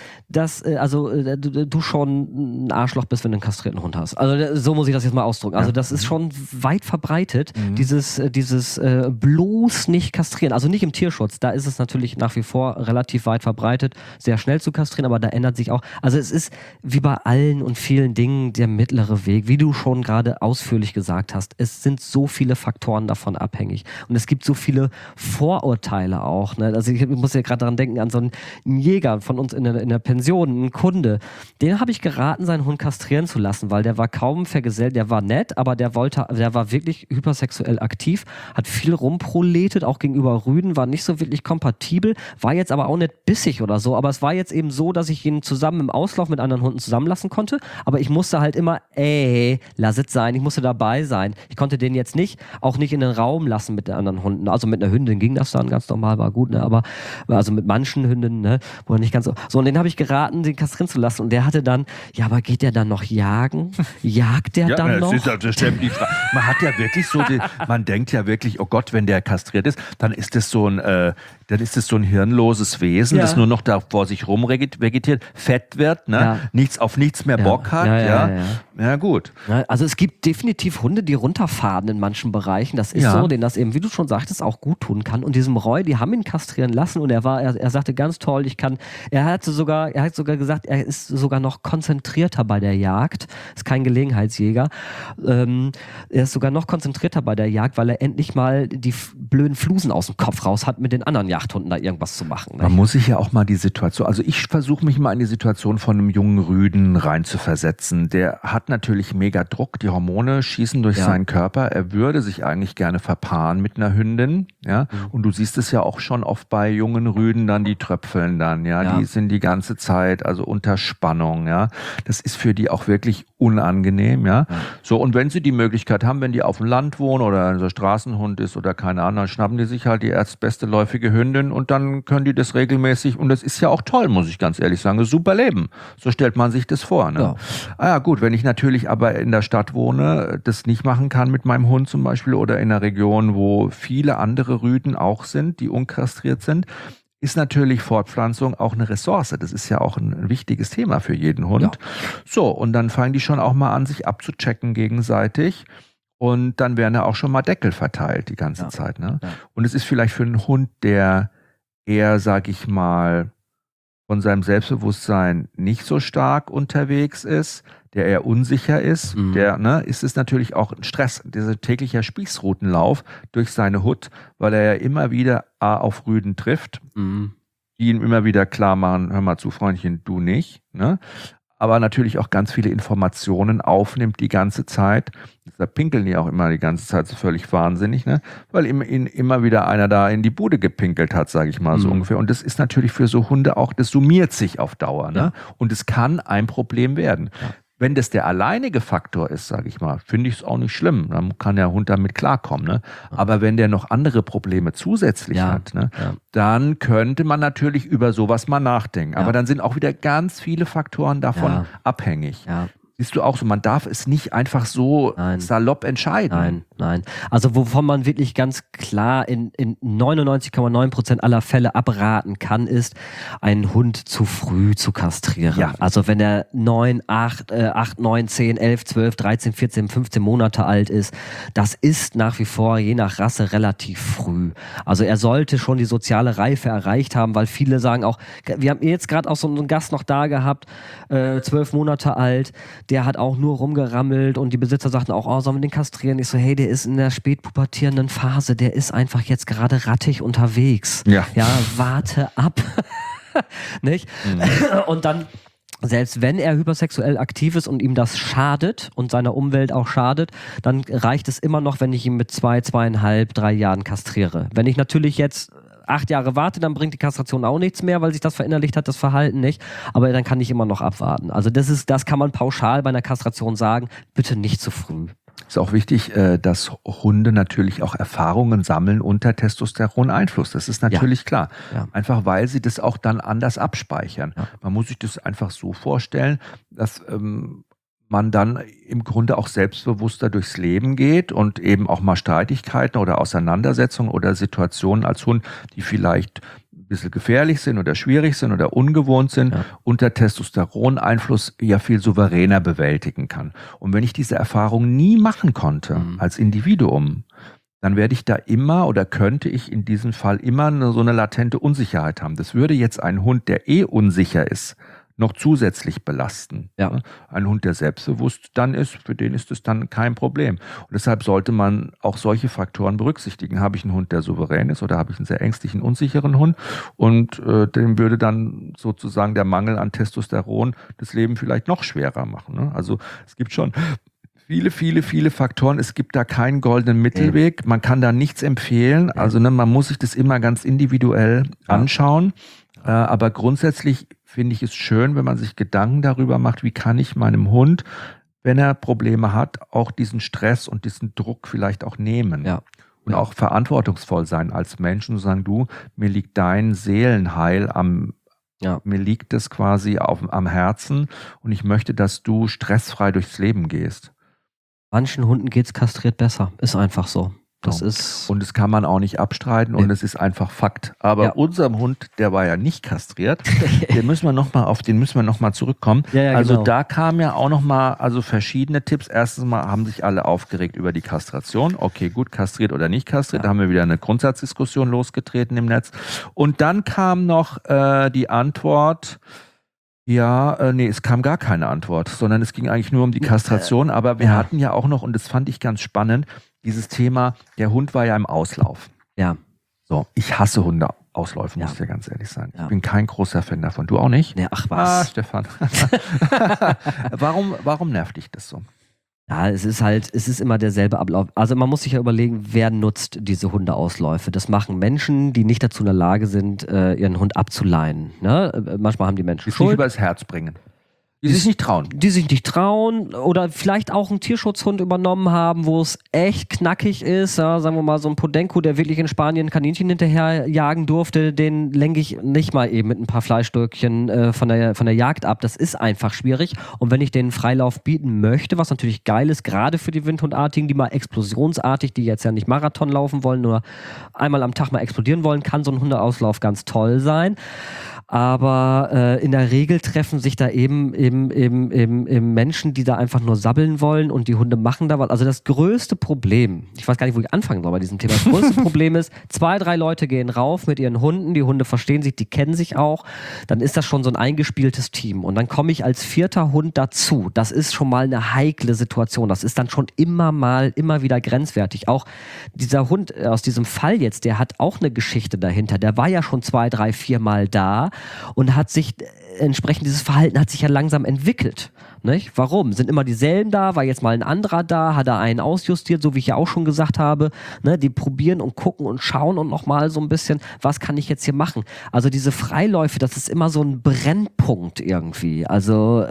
du schon ein Arschloch bist, wenn du einen kastrierten Hund hast. Also so muss ich das jetzt mal ausdrücken. Also das ist schon weit verbreitet, dieses bloß nicht kastrieren. Also nicht im Tierschutz, da ist es natürlich nach wie vor relativ weit verbreitet, sehr schnell zu kastrieren, aber da ändert sich auch, also es ist wie bei allen und vielen Dingen der mittlere Weg, wie du schon gerade ausführlich gesagt hast. Es sind so viele Faktoren davon abhängig und es gibt so viele Vorurteile auch. Ne? Also ich muss ja gerade daran denken, an so einen Jäger von uns in der Pension, einen Kunde, den habe ich geraten, seinen Hund kastrieren zu lassen, weil der war kaum vergesellt, der war nett, aber der war wirklich hypersexuell aktiv, hat viel rumproletet, auch gegenüber Rüden, war nicht so wirklich kompatibel, war jetzt aber auch nicht bissig oder so, aber es war jetzt eben so, dass ich ihn zusammen im Auslauf mit anderen Hunden zusammenlassen konnte, aber ich musste halt immer, lass es sein, ich musste dabei sein. Ich konnte den jetzt auch nicht in den Raum lassen mit den anderen Hunden. Also mit einer Hündin ging das dann ganz normal, war gut, ne? Aber also mit manchen Hündinnen, ne, wo er nicht ganz so. So, und den habe ich geraten, den kastrieren zu lassen. Und der hatte dann, aber geht der dann noch jagen? Jagt der dann noch? Das stimmt, man hat ja wirklich so, man denkt ja wirklich, oh Gott, wenn der kastriert ist, dann ist das so ein hirnloses Wesen, das nur noch da vor sich rum vegetiert, fett wird, ne? Auf nichts mehr Bock hat. Ja, gut. Also es gibt definitiv Hunde, die runterfahren in manchen Bereichen. Das ist so, denen das eben, wie du schon sagtest, auch gut tun kann. Und diesem Roy, die haben ihn kastrieren lassen und er sagte ganz toll, er hat sogar gesagt, er ist sogar noch konzentrierter bei der Jagd. Ist kein Gelegenheitsjäger. Er ist sogar noch konzentrierter bei der Jagd, weil er endlich mal die blöden Flusen aus dem Kopf raus hat, mit den anderen Jagdhunden da irgendwas zu machen. Man muss sich ja auch mal die Situation, also ich versuche mich mal in die Situation von einem jungen Rüden rein zu versetzen. Der hat natürlich mega Druck, die Hormone schießen durch seinen Körper, er würde sich eigentlich gerne verpaaren mit einer Hündin, ja, und du siehst es ja auch schon oft bei jungen Rüden dann, die tröpfeln dann, die sind die ganze Zeit, also unter Spannung, das ist für die auch wirklich unangenehm, so, und wenn sie die Möglichkeit haben, wenn die auf dem Land wohnen oder ein Straßenhund ist oder keine Ahnung, dann schnappen die sich halt die erstbeste läufige Hündin und dann können die das regelmäßig, und das ist ja auch toll, muss ich ganz ehrlich sagen, super Leben, so stellt man sich das vor, ne? Ja, gut, wenn ich natürlich aber in der Stadt wohne, das nicht machen kann mit meinem Hund zum Beispiel oder in einer Region, wo viele andere Rüden auch sind, die unkastriert sind, ist natürlich Fortpflanzung auch eine Ressource. Das ist ja auch ein wichtiges Thema für jeden Hund. Ja. So, und dann fangen die schon auch mal an, sich abzuchecken gegenseitig. Und dann werden ja auch schon mal Deckel verteilt die ganze Zeit. Ne? Ja. Und es ist vielleicht für einen Hund, der eher, sag ich mal, von seinem Selbstbewusstsein nicht so stark unterwegs ist, der eher unsicher ist, ist es natürlich auch ein Stress, dieser tägliche Spießrutenlauf durch seine Hut, weil er ja immer wieder auf Rüden trifft, die ihm immer wieder klar machen, hör mal zu, Freundchen, du nicht, ne? Aber natürlich auch ganz viele Informationen aufnimmt die ganze Zeit. Da pinkeln die auch immer die ganze Zeit so völlig wahnsinnig, ne? Weil ihm immer wieder einer da in die Bude gepinkelt hat, sage ich mal so ungefähr. Und das ist natürlich für so Hunde auch, das summiert sich auf Dauer, ne? Ja. Und es kann ein Problem werden. Ja. Wenn das der alleinige Faktor ist, sage ich mal, finde ich es auch nicht schlimm. Dann kann der Hund damit klarkommen. Ne? Aber wenn der noch andere Probleme zusätzlich hat, ne, dann könnte man natürlich über sowas mal nachdenken. Aber dann sind auch wieder ganz viele Faktoren davon abhängig. Ja. Siehst du auch so, man darf es nicht einfach so salopp entscheiden. Nein. Also wovon man wirklich ganz klar in 99,9% aller Fälle abraten kann, ist, einen Hund zu früh zu kastrieren. Ja. Also wenn er 9, 8, 9, 10, 11, 12, 13, 14, 15 Monate alt ist, das ist nach wie vor je nach Rasse relativ früh. Also er sollte schon die soziale Reife erreicht haben, weil viele sagen auch, wir haben jetzt gerade auch so einen Gast noch da gehabt, 12 Monate alt, der hat auch nur rumgerammelt und die Besitzer sagten auch, sollen wir den kastrieren? Ich so, hey, der ist in der spätpubertierenden Phase, der ist einfach jetzt gerade rattig unterwegs. Ja, warte ab. Nicht? Und dann, selbst wenn er hypersexuell aktiv ist und ihm das schadet und seiner Umwelt auch schadet, dann reicht es immer noch, wenn ich ihn mit 2, 2,5, 3 Jahren kastriere. Wenn ich natürlich jetzt 8 Jahre warte, dann bringt die Kastration auch nichts mehr, weil sich das verinnerlicht hat, das Verhalten nicht. Aber dann kann ich immer noch abwarten. Also das kann man pauschal bei einer Kastration sagen, bitte nicht zu früh. Ist auch wichtig, dass Hunde natürlich auch Erfahrungen sammeln unter Testosteron-Einfluss. Das ist natürlich klar. Ja. Einfach weil sie das auch dann anders abspeichern. Ja. Man muss sich das einfach so vorstellen, dass man dann im Grunde auch selbstbewusster durchs Leben geht und eben auch mal Streitigkeiten oder Auseinandersetzungen oder Situationen als Hund, die vielleicht ein bisschen gefährlich sind oder schwierig sind oder ungewohnt sind, unter Testosteroneinfluss ja viel souveräner bewältigen kann. Und wenn ich diese Erfahrung nie machen konnte als Individuum, dann werde ich da immer oder könnte ich in diesem Fall immer so eine latente Unsicherheit haben. Das würde jetzt ein Hund, der unsicher ist, noch zusätzlich belasten. Ja. Ein Hund, der selbstbewusst dann ist, für den ist es dann kein Problem. Und deshalb sollte man auch solche Faktoren berücksichtigen. Habe ich einen Hund, der souverän ist, oder habe ich einen sehr ängstlichen, unsicheren Hund? Und dem würde dann sozusagen der Mangel an Testosteron das Leben vielleicht noch schwerer machen. Ne? Also es gibt schon viele Faktoren. Es gibt da keinen goldenen Mittelweg. Man kann da nichts empfehlen. Also man muss sich das immer ganz individuell anschauen. Aber grundsätzlich finde ich es schön, wenn man sich Gedanken darüber macht, wie kann ich meinem Hund, wenn er Probleme hat, auch diesen Stress und diesen Druck vielleicht auch nehmen. Ja. Und auch verantwortungsvoll sein als Mensch und sagen, du, mir liegt dein Seelenheil mir liegt es quasi am Herzen und ich möchte, dass du stressfrei durchs Leben gehst. Manchen Hunden geht's kastriert besser. Ist einfach so. Das ist und das kann man auch nicht abstreiten und es ist einfach Fakt. Aber unserem Hund, der war ja nicht kastriert, den müssen wir noch mal zurückkommen. Ja, also genau. Da kamen ja auch noch mal verschiedene Tipps. Erstens mal haben sich alle aufgeregt über die Kastration. Okay, gut, kastriert oder nicht kastriert. Da haben wir wieder eine Grundsatzdiskussion losgetreten im Netz. Und dann kam noch die Antwort, es kam gar keine Antwort, sondern es ging eigentlich nur um die Kastration. Aber wir hatten ja auch noch, und das fand ich ganz spannend, dieses Thema, der Hund war ja im Auslauf. Ja. So, ich hasse Hunde Hundeausläufen, muss ich ja ganz ehrlich sagen. Ja. Ich bin kein großer Fan davon. Du auch nicht? Nee, ach was. Stefan. Warum nervt dich das so? Ja, es ist immer derselbe Ablauf. Also man muss sich ja überlegen, wer nutzt diese Hundeausläufe. Das machen Menschen, die nicht dazu in der Lage sind, ihren Hund abzuleihen. Ne? Manchmal haben die Menschen Nicht Schuld. übers Herz bringen. Die sich nicht trauen. Die sich nicht trauen oder vielleicht auch einen Tierschutzhund übernommen haben, wo es echt knackig ist. Ja, sagen wir mal, so ein Podenco, der wirklich in Spanien Kaninchen hinterher jagen durfte, den lenke ich nicht mal eben mit ein paar Fleischstückchen von der Jagd ab. Das ist einfach schwierig. Und wenn ich den Freilauf bieten möchte, was natürlich geil ist, gerade für die Windhundartigen, die mal explosionsartig, die jetzt ja nicht Marathon laufen wollen, nur einmal am Tag mal explodieren wollen, kann so ein Hundeauslauf ganz toll sein. Aber in der Regel treffen sich da eben Menschen, die da einfach nur sabbeln wollen und die Hunde machen da was. Also das größte Problem, ich weiß gar nicht, wo ich anfangen soll bei diesem Thema, das größte Problem ist, 2, 3 Leute gehen rauf mit ihren Hunden, die Hunde verstehen sich, die kennen sich auch, dann ist das schon so ein eingespieltes Team und dann komme ich als 4. Hund dazu. Das ist schon mal eine heikle Situation. Das ist dann schon immer wieder grenzwertig. Auch dieser Hund aus diesem Fall jetzt, der hat auch eine Geschichte dahinter. Der war ja schon 2, 3, 4 Mal da und hat sich entsprechend, dieses Verhalten hat sich ja langsam entwickelt. Nicht? Warum? Sind immer dieselben da? War jetzt mal ein anderer da? Hat er einen ausjustiert, so wie ich ja auch schon gesagt habe? Ne? Die probieren und gucken und schauen und nochmal so ein bisschen, was kann ich jetzt hier machen? Also diese Freiläufe, das ist immer so ein Brennpunkt irgendwie. Also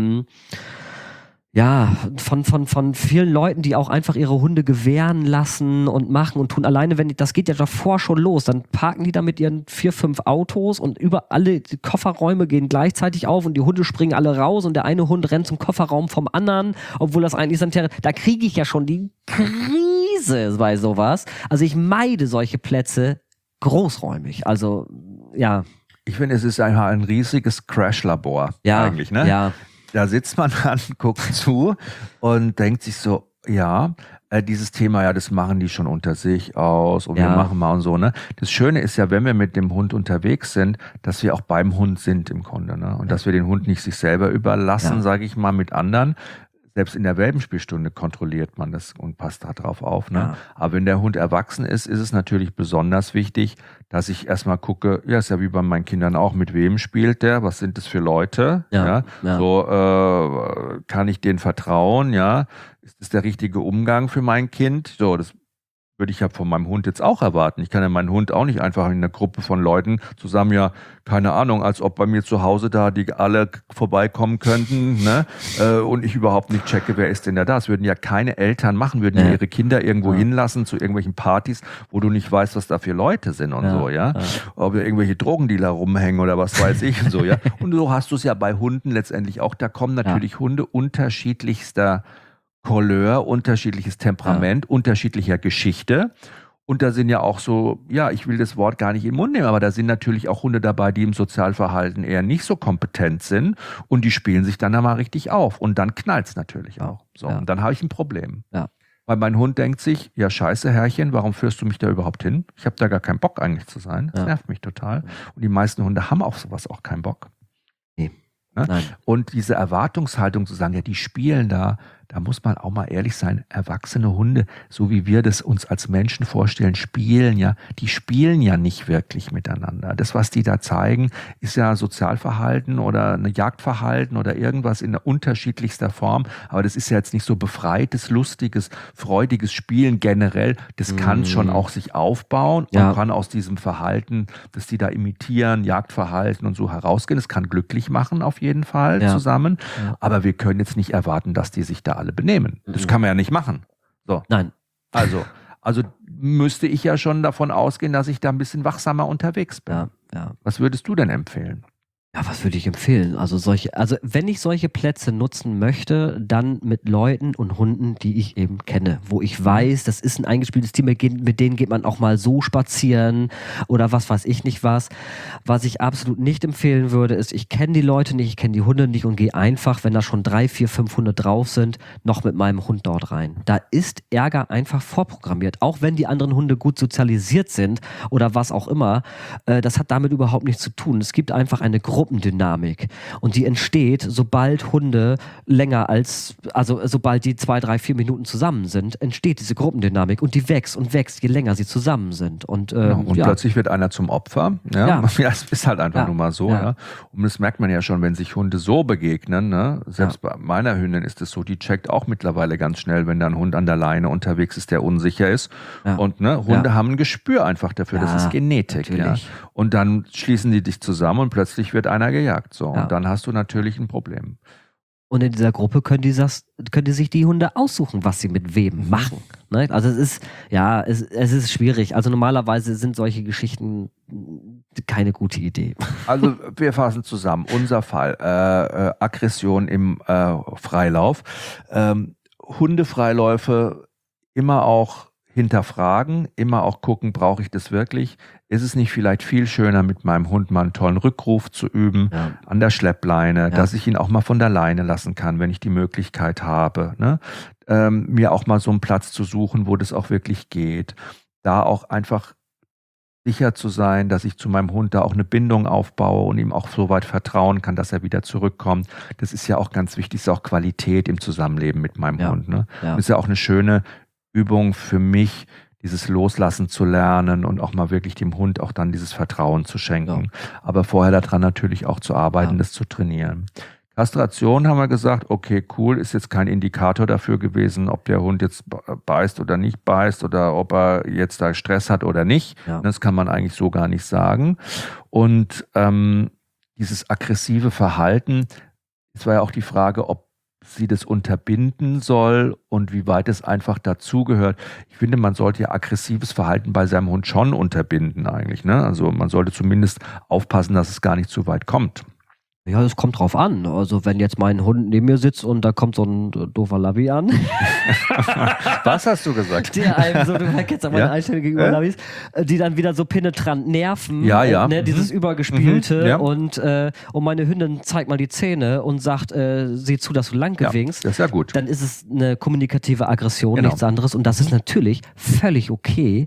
ja, von vielen Leuten, die auch einfach ihre Hunde gewähren lassen und machen und tun. Alleine, das geht ja davor schon los. Dann parken die da mit ihren 4, 5 Autos und über alle die Kofferräume gehen gleichzeitig auf und die Hunde springen alle raus und der eine Hund rennt zum Kofferraum vom anderen, obwohl das eigentlich sanitäre. Da kriege ich ja schon die Krise bei sowas. Also ich meide solche Plätze großräumig. Also, ja. Ich finde, es ist einfach ein riesiges Crash-Labor eigentlich, ne? Ja. Da sitzt man dann, guckt zu und denkt sich so, ja, dieses Thema, ja, das machen die schon unter sich aus und wir machen mal und so, ne? Das Schöne ist ja, wenn wir mit dem Hund unterwegs sind, dass wir auch beim Hund sind im Grunde, ne? Und dass wir den Hund nicht sich selber überlassen, sage ich mal, mit anderen. Selbst in der Welpenspielstunde kontrolliert man das und passt da drauf auf. Ne? Ja. Aber wenn der Hund erwachsen ist, ist es natürlich besonders wichtig, dass ich erstmal gucke, ja, ist ja wie bei meinen Kindern auch, mit wem spielt der, was sind das für Leute, ja. So, kann ich denen vertrauen, ja, ist das der richtige Umgang für mein Kind, so, das würde ich ja von meinem Hund jetzt auch erwarten. Ich kann ja meinen Hund auch nicht einfach in einer Gruppe von Leuten zusammen, ja, keine Ahnung, als ob bei mir zu Hause da die alle vorbeikommen könnten, ne? Und ich überhaupt nicht checke, wer ist denn da? Das würden ja keine Eltern machen, würden ja ihre Kinder irgendwo hinlassen zu irgendwelchen Partys, wo du nicht weißt, was da für Leute sind und so, ja. Ob da irgendwelche Drogendealer rumhängen oder was weiß ich und so, ja. Und so hast du es ja bei Hunden letztendlich auch. Da kommen natürlich Hunde unterschiedlichster Couleur, unterschiedliches Temperament, unterschiedlicher Geschichte. Und da sind ja auch so, ja, ich will das Wort gar nicht in den Mund nehmen, aber da sind natürlich auch Hunde dabei, die im Sozialverhalten eher nicht so kompetent sind und die spielen sich dann da mal richtig auf. Und dann knallt's natürlich auch. So, und dann habe ich ein Problem. Ja. Weil mein Hund denkt sich, ja scheiße, Herrchen, warum führst du mich da überhaupt hin? Ich habe da gar keinen Bock eigentlich zu sein. Das nervt mich total. Und die meisten Hunde haben auf sowas auch keinen Bock. Nee. Ne? Und diese Erwartungshaltung zu sagen, ja, die spielen da muss man auch mal ehrlich sein, erwachsene Hunde, so wie wir das uns als Menschen vorstellen, die spielen ja nicht wirklich miteinander. Das, was die da zeigen, ist ja Sozialverhalten oder ein Jagdverhalten oder irgendwas in unterschiedlichster Form, aber das ist ja jetzt nicht so befreites, lustiges, freudiges Spielen generell. Das kann schon auch sich aufbauen und kann aus diesem Verhalten, das die da imitieren, Jagdverhalten und so herausgehen. Das kann glücklich machen auf jeden Fall zusammen, aber wir können jetzt nicht erwarten, dass die sich da alle benehmen. Das kann man ja nicht machen. So. Nein. Also müsste ich ja schon davon ausgehen, dass ich da ein bisschen wachsamer unterwegs bin. Ja. Was würdest du denn empfehlen? Ja, was würde ich empfehlen? Also wenn ich solche Plätze nutzen möchte, dann mit Leuten und Hunden, die ich eben kenne, wo ich weiß, das ist ein eingespieltes Team, mit denen geht man auch mal so spazieren oder was weiß ich nicht was. Was ich absolut nicht empfehlen würde, ist, ich kenne die Leute nicht, ich kenne die Hunde nicht und gehe einfach, wenn da schon 3, 4, 5 Hunde drauf sind, noch mit meinem Hund dort rein. Da ist Ärger einfach vorprogrammiert, auch wenn die anderen Hunde gut sozialisiert sind oder was auch immer. Das hat damit überhaupt nichts zu tun. Es gibt einfach eine Gruppe Gruppendynamik. Und die entsteht, sobald Hunde sobald die 2, 3, 4 Minuten zusammen sind, entsteht diese Gruppendynamik und die wächst und wächst, je länger sie zusammen sind. Und plötzlich wird einer zum Opfer. Ja, es ist halt einfach nur mal so. Ja. Und das merkt man ja schon, wenn sich Hunde so begegnen. Ne? Selbst bei meiner Hündin ist es so, die checkt auch mittlerweile ganz schnell, wenn da ein Hund an der Leine unterwegs ist, der unsicher ist. Ja. Und Hunde haben ein Gespür einfach dafür. Das ist Genetik. Ja. Und dann schließen die dich zusammen und plötzlich wird einer gejagt. So. Und dann hast du natürlich ein Problem. Und in dieser Gruppe können die sich die Hunde aussuchen, was sie mit wem machen. Ne? Also es ist schwierig. Also normalerweise sind solche Geschichten keine gute Idee. Also wir fassen zusammen. Unser Fall, Aggression im Freilauf. Hundefreiläufe immer auch hinterfragen, immer auch gucken, brauche ich das wirklich? Ist es nicht vielleicht viel schöner, mit meinem Hund mal einen tollen Rückruf zu üben, an der Schleppleine, dass ich ihn auch mal von der Leine lassen kann, wenn ich die Möglichkeit habe, ne? Mir auch mal so einen Platz zu suchen, wo das auch wirklich geht. Da auch einfach sicher zu sein, dass ich zu meinem Hund da auch eine Bindung aufbaue und ihm auch so weit vertrauen kann, dass er wieder zurückkommt. Das ist ja auch ganz wichtig, ist auch Qualität im Zusammenleben mit meinem Hund. Ne? Das ist ja auch eine schöne Übung für mich, dieses Loslassen zu lernen und auch mal wirklich dem Hund auch dann dieses Vertrauen zu schenken. Aber vorher daran natürlich auch zu arbeiten, das zu trainieren. Kastration haben wir gesagt, okay, cool, ist jetzt kein Indikator dafür gewesen, ob der Hund jetzt beißt oder nicht beißt oder ob er jetzt da Stress hat oder nicht. Das kann man eigentlich so gar nicht sagen. Und dieses aggressive Verhalten, es war ja auch die Frage, ob sie das unterbinden soll und wie weit es einfach dazugehört. Ich finde, man sollte ja aggressives Verhalten bei seinem Hund schon unterbinden eigentlich. Ne? Also man sollte zumindest aufpassen, dass es gar nicht zu weit kommt. Ja, das kommt drauf an. Also wenn jetzt mein Hund neben mir sitzt und da kommt so ein doofer Labby an. Was hast du gesagt? Der einem so, du kennst aber meine Einstellung gegenüber Labbys, die dann wieder so penetrant nerven. Ne, dieses Übergespielte. Und meine Hündin zeigt mal die Zähne und sagt, sieh zu, dass du lang gewinkst. Das ist ja gut. Dann ist es eine kommunikative Aggression, nichts anderes. Und das ist natürlich völlig okay.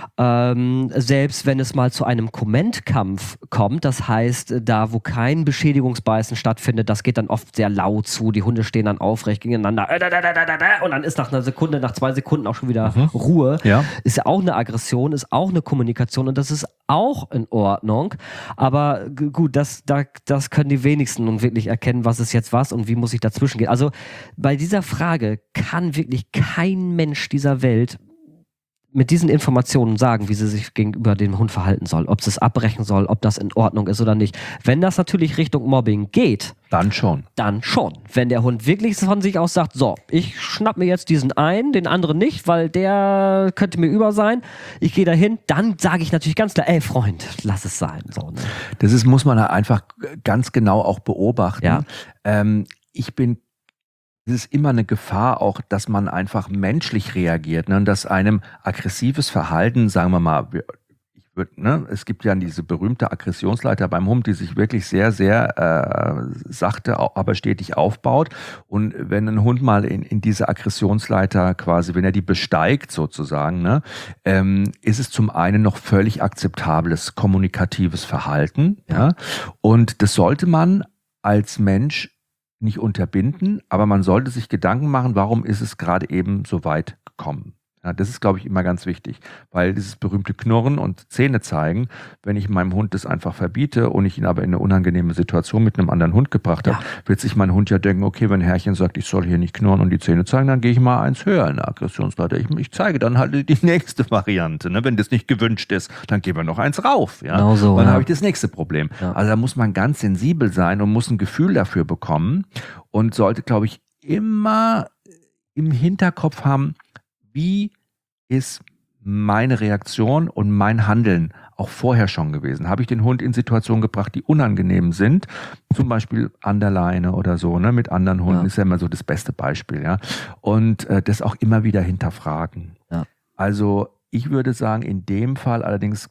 Selbst wenn es mal zu einem Kommentkampf kommt, das heißt, da wo kein Beschädigungsbeißen stattfindet, das geht dann oft sehr laut zu, die Hunde stehen dann aufrecht gegeneinander und dann ist nach 2 Sekunden auch schon wieder Ruhe. Ist ja auch eine Aggression, ist auch eine Kommunikation und das ist auch in Ordnung, aber gut, das können die wenigsten nun wirklich erkennen, was ist jetzt was und wie muss ich dazwischen gehen. Also bei dieser Frage kann wirklich kein Mensch dieser Welt mit diesen Informationen sagen, wie sie sich gegenüber dem Hund verhalten soll, ob sie es abbrechen soll, ob das in Ordnung ist oder nicht. Wenn das natürlich Richtung Mobbing geht, dann schon. Wenn der Hund wirklich von sich aus sagt, so, ich schnapp mir jetzt diesen einen, den anderen nicht, weil der könnte mir über sein, ich gehe dahin, dann sage ich natürlich ganz klar, ey Freund, lass es sein. So, ne? Das muss man einfach ganz genau auch beobachten. Es ist immer eine Gefahr auch, dass man einfach menschlich reagiert, ne? Und dass einem aggressives Verhalten, sagen wir mal, es gibt ja diese berühmte Aggressionsleiter beim Hund, die sich wirklich sehr, sehr sachte, aber stetig aufbaut. Und wenn ein Hund mal in diese Aggressionsleiter quasi, wenn er die besteigt sozusagen, ne, ist es zum einen noch völlig akzeptables kommunikatives Verhalten. Ja? Und das sollte man als Mensch nicht unterbinden, aber man sollte sich Gedanken machen, warum ist es gerade eben so weit gekommen. Ja, das ist, glaube ich, immer ganz wichtig, weil dieses berühmte Knurren und Zähne zeigen, wenn ich meinem Hund das einfach verbiete und ich ihn aber in eine unangenehme Situation mit einem anderen Hund gebracht habe, wird sich mein Hund ja denken, okay, wenn Herrchen sagt, ich soll hier nicht knurren und die Zähne zeigen, dann gehe ich mal eins höher in der Aggressionsleiter. Ich zeige dann halt die nächste Variante. Ne? Wenn das nicht gewünscht ist, dann gehen wir noch eins rauf. Ja? Genau so, dann habe ich das nächste Problem. Ja. Also da muss man ganz sensibel sein und muss ein Gefühl dafür bekommen und sollte, glaube ich, immer im Hinterkopf haben, wie ist meine Reaktion und mein Handeln auch vorher schon gewesen? Habe ich den Hund in Situationen gebracht, die unangenehm sind? Zum Beispiel an der Leine oder so, ne? Mit anderen Hunden ist ja immer so das beste Beispiel, ja. Und das auch immer wieder hinterfragen. Ja. Also ich würde sagen, in dem Fall allerdings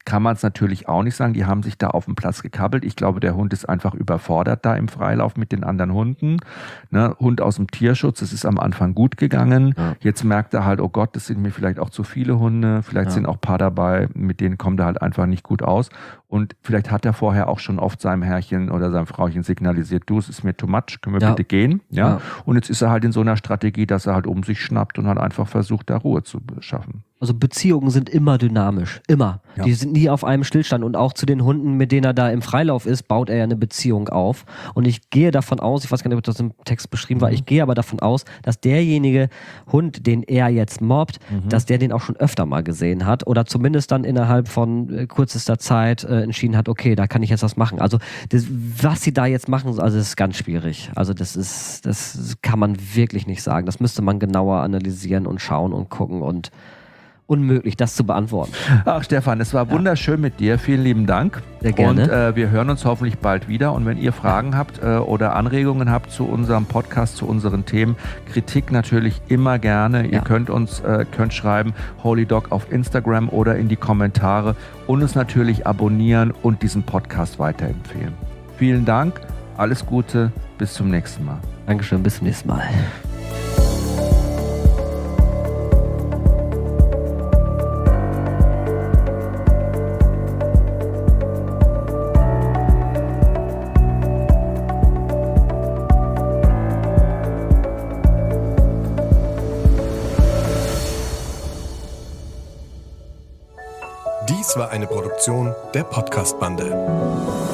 kann man es natürlich auch nicht sagen. Die haben sich da auf den Platz gekabbelt. Ich glaube, der Hund ist einfach überfordert da im Freilauf mit den anderen Hunden. Ne? Hund aus dem Tierschutz, das ist am Anfang gut gegangen. Ja. Jetzt merkt er halt, oh Gott, das sind mir vielleicht auch zu viele Hunde. Vielleicht sind auch ein paar dabei, mit denen kommt er halt einfach nicht gut aus. Und vielleicht hat er vorher auch schon oft seinem Herrchen oder seinem Frauchen signalisiert, du, es ist mir too much, können wir bitte gehen? Ja? Und jetzt ist er halt in so einer Strategie, dass er halt um sich schnappt und halt einfach versucht, da Ruhe zu schaffen. Also Beziehungen sind immer dynamisch, immer. Ja. Die sind nie auf einem Stillstand und auch zu den Hunden, mit denen er da im Freilauf ist, baut er ja eine Beziehung auf. Und ich gehe davon aus, ich weiß gar nicht, ob das im Text beschrieben war, ich gehe aber davon aus, dass derjenige Hund, den er jetzt mobbt, dass der den auch schon öfter mal gesehen hat oder zumindest dann innerhalb von kürzester Zeit entschieden hat, okay, da kann ich jetzt was machen. Also was sie da jetzt machen, also das ist ganz schwierig. Also das kann man wirklich nicht sagen. Das müsste man genauer analysieren und schauen und gucken und unmöglich, das zu beantworten. Ach Stefan, es war wunderschön mit dir. Vielen lieben Dank. Sehr gerne. Und wir hören uns hoffentlich bald wieder. Und wenn ihr Fragen habt oder Anregungen habt zu unserem Podcast, zu unseren Themen, Kritik natürlich immer gerne. Ihr könnt uns schreiben, Holy Dog auf Instagram oder in die Kommentare und uns natürlich abonnieren und diesen Podcast weiterempfehlen. Vielen Dank, alles Gute, bis zum nächsten Mal. Dankeschön, bis zum nächsten Mal. Dies war eine Produktion der Podcast-Bande.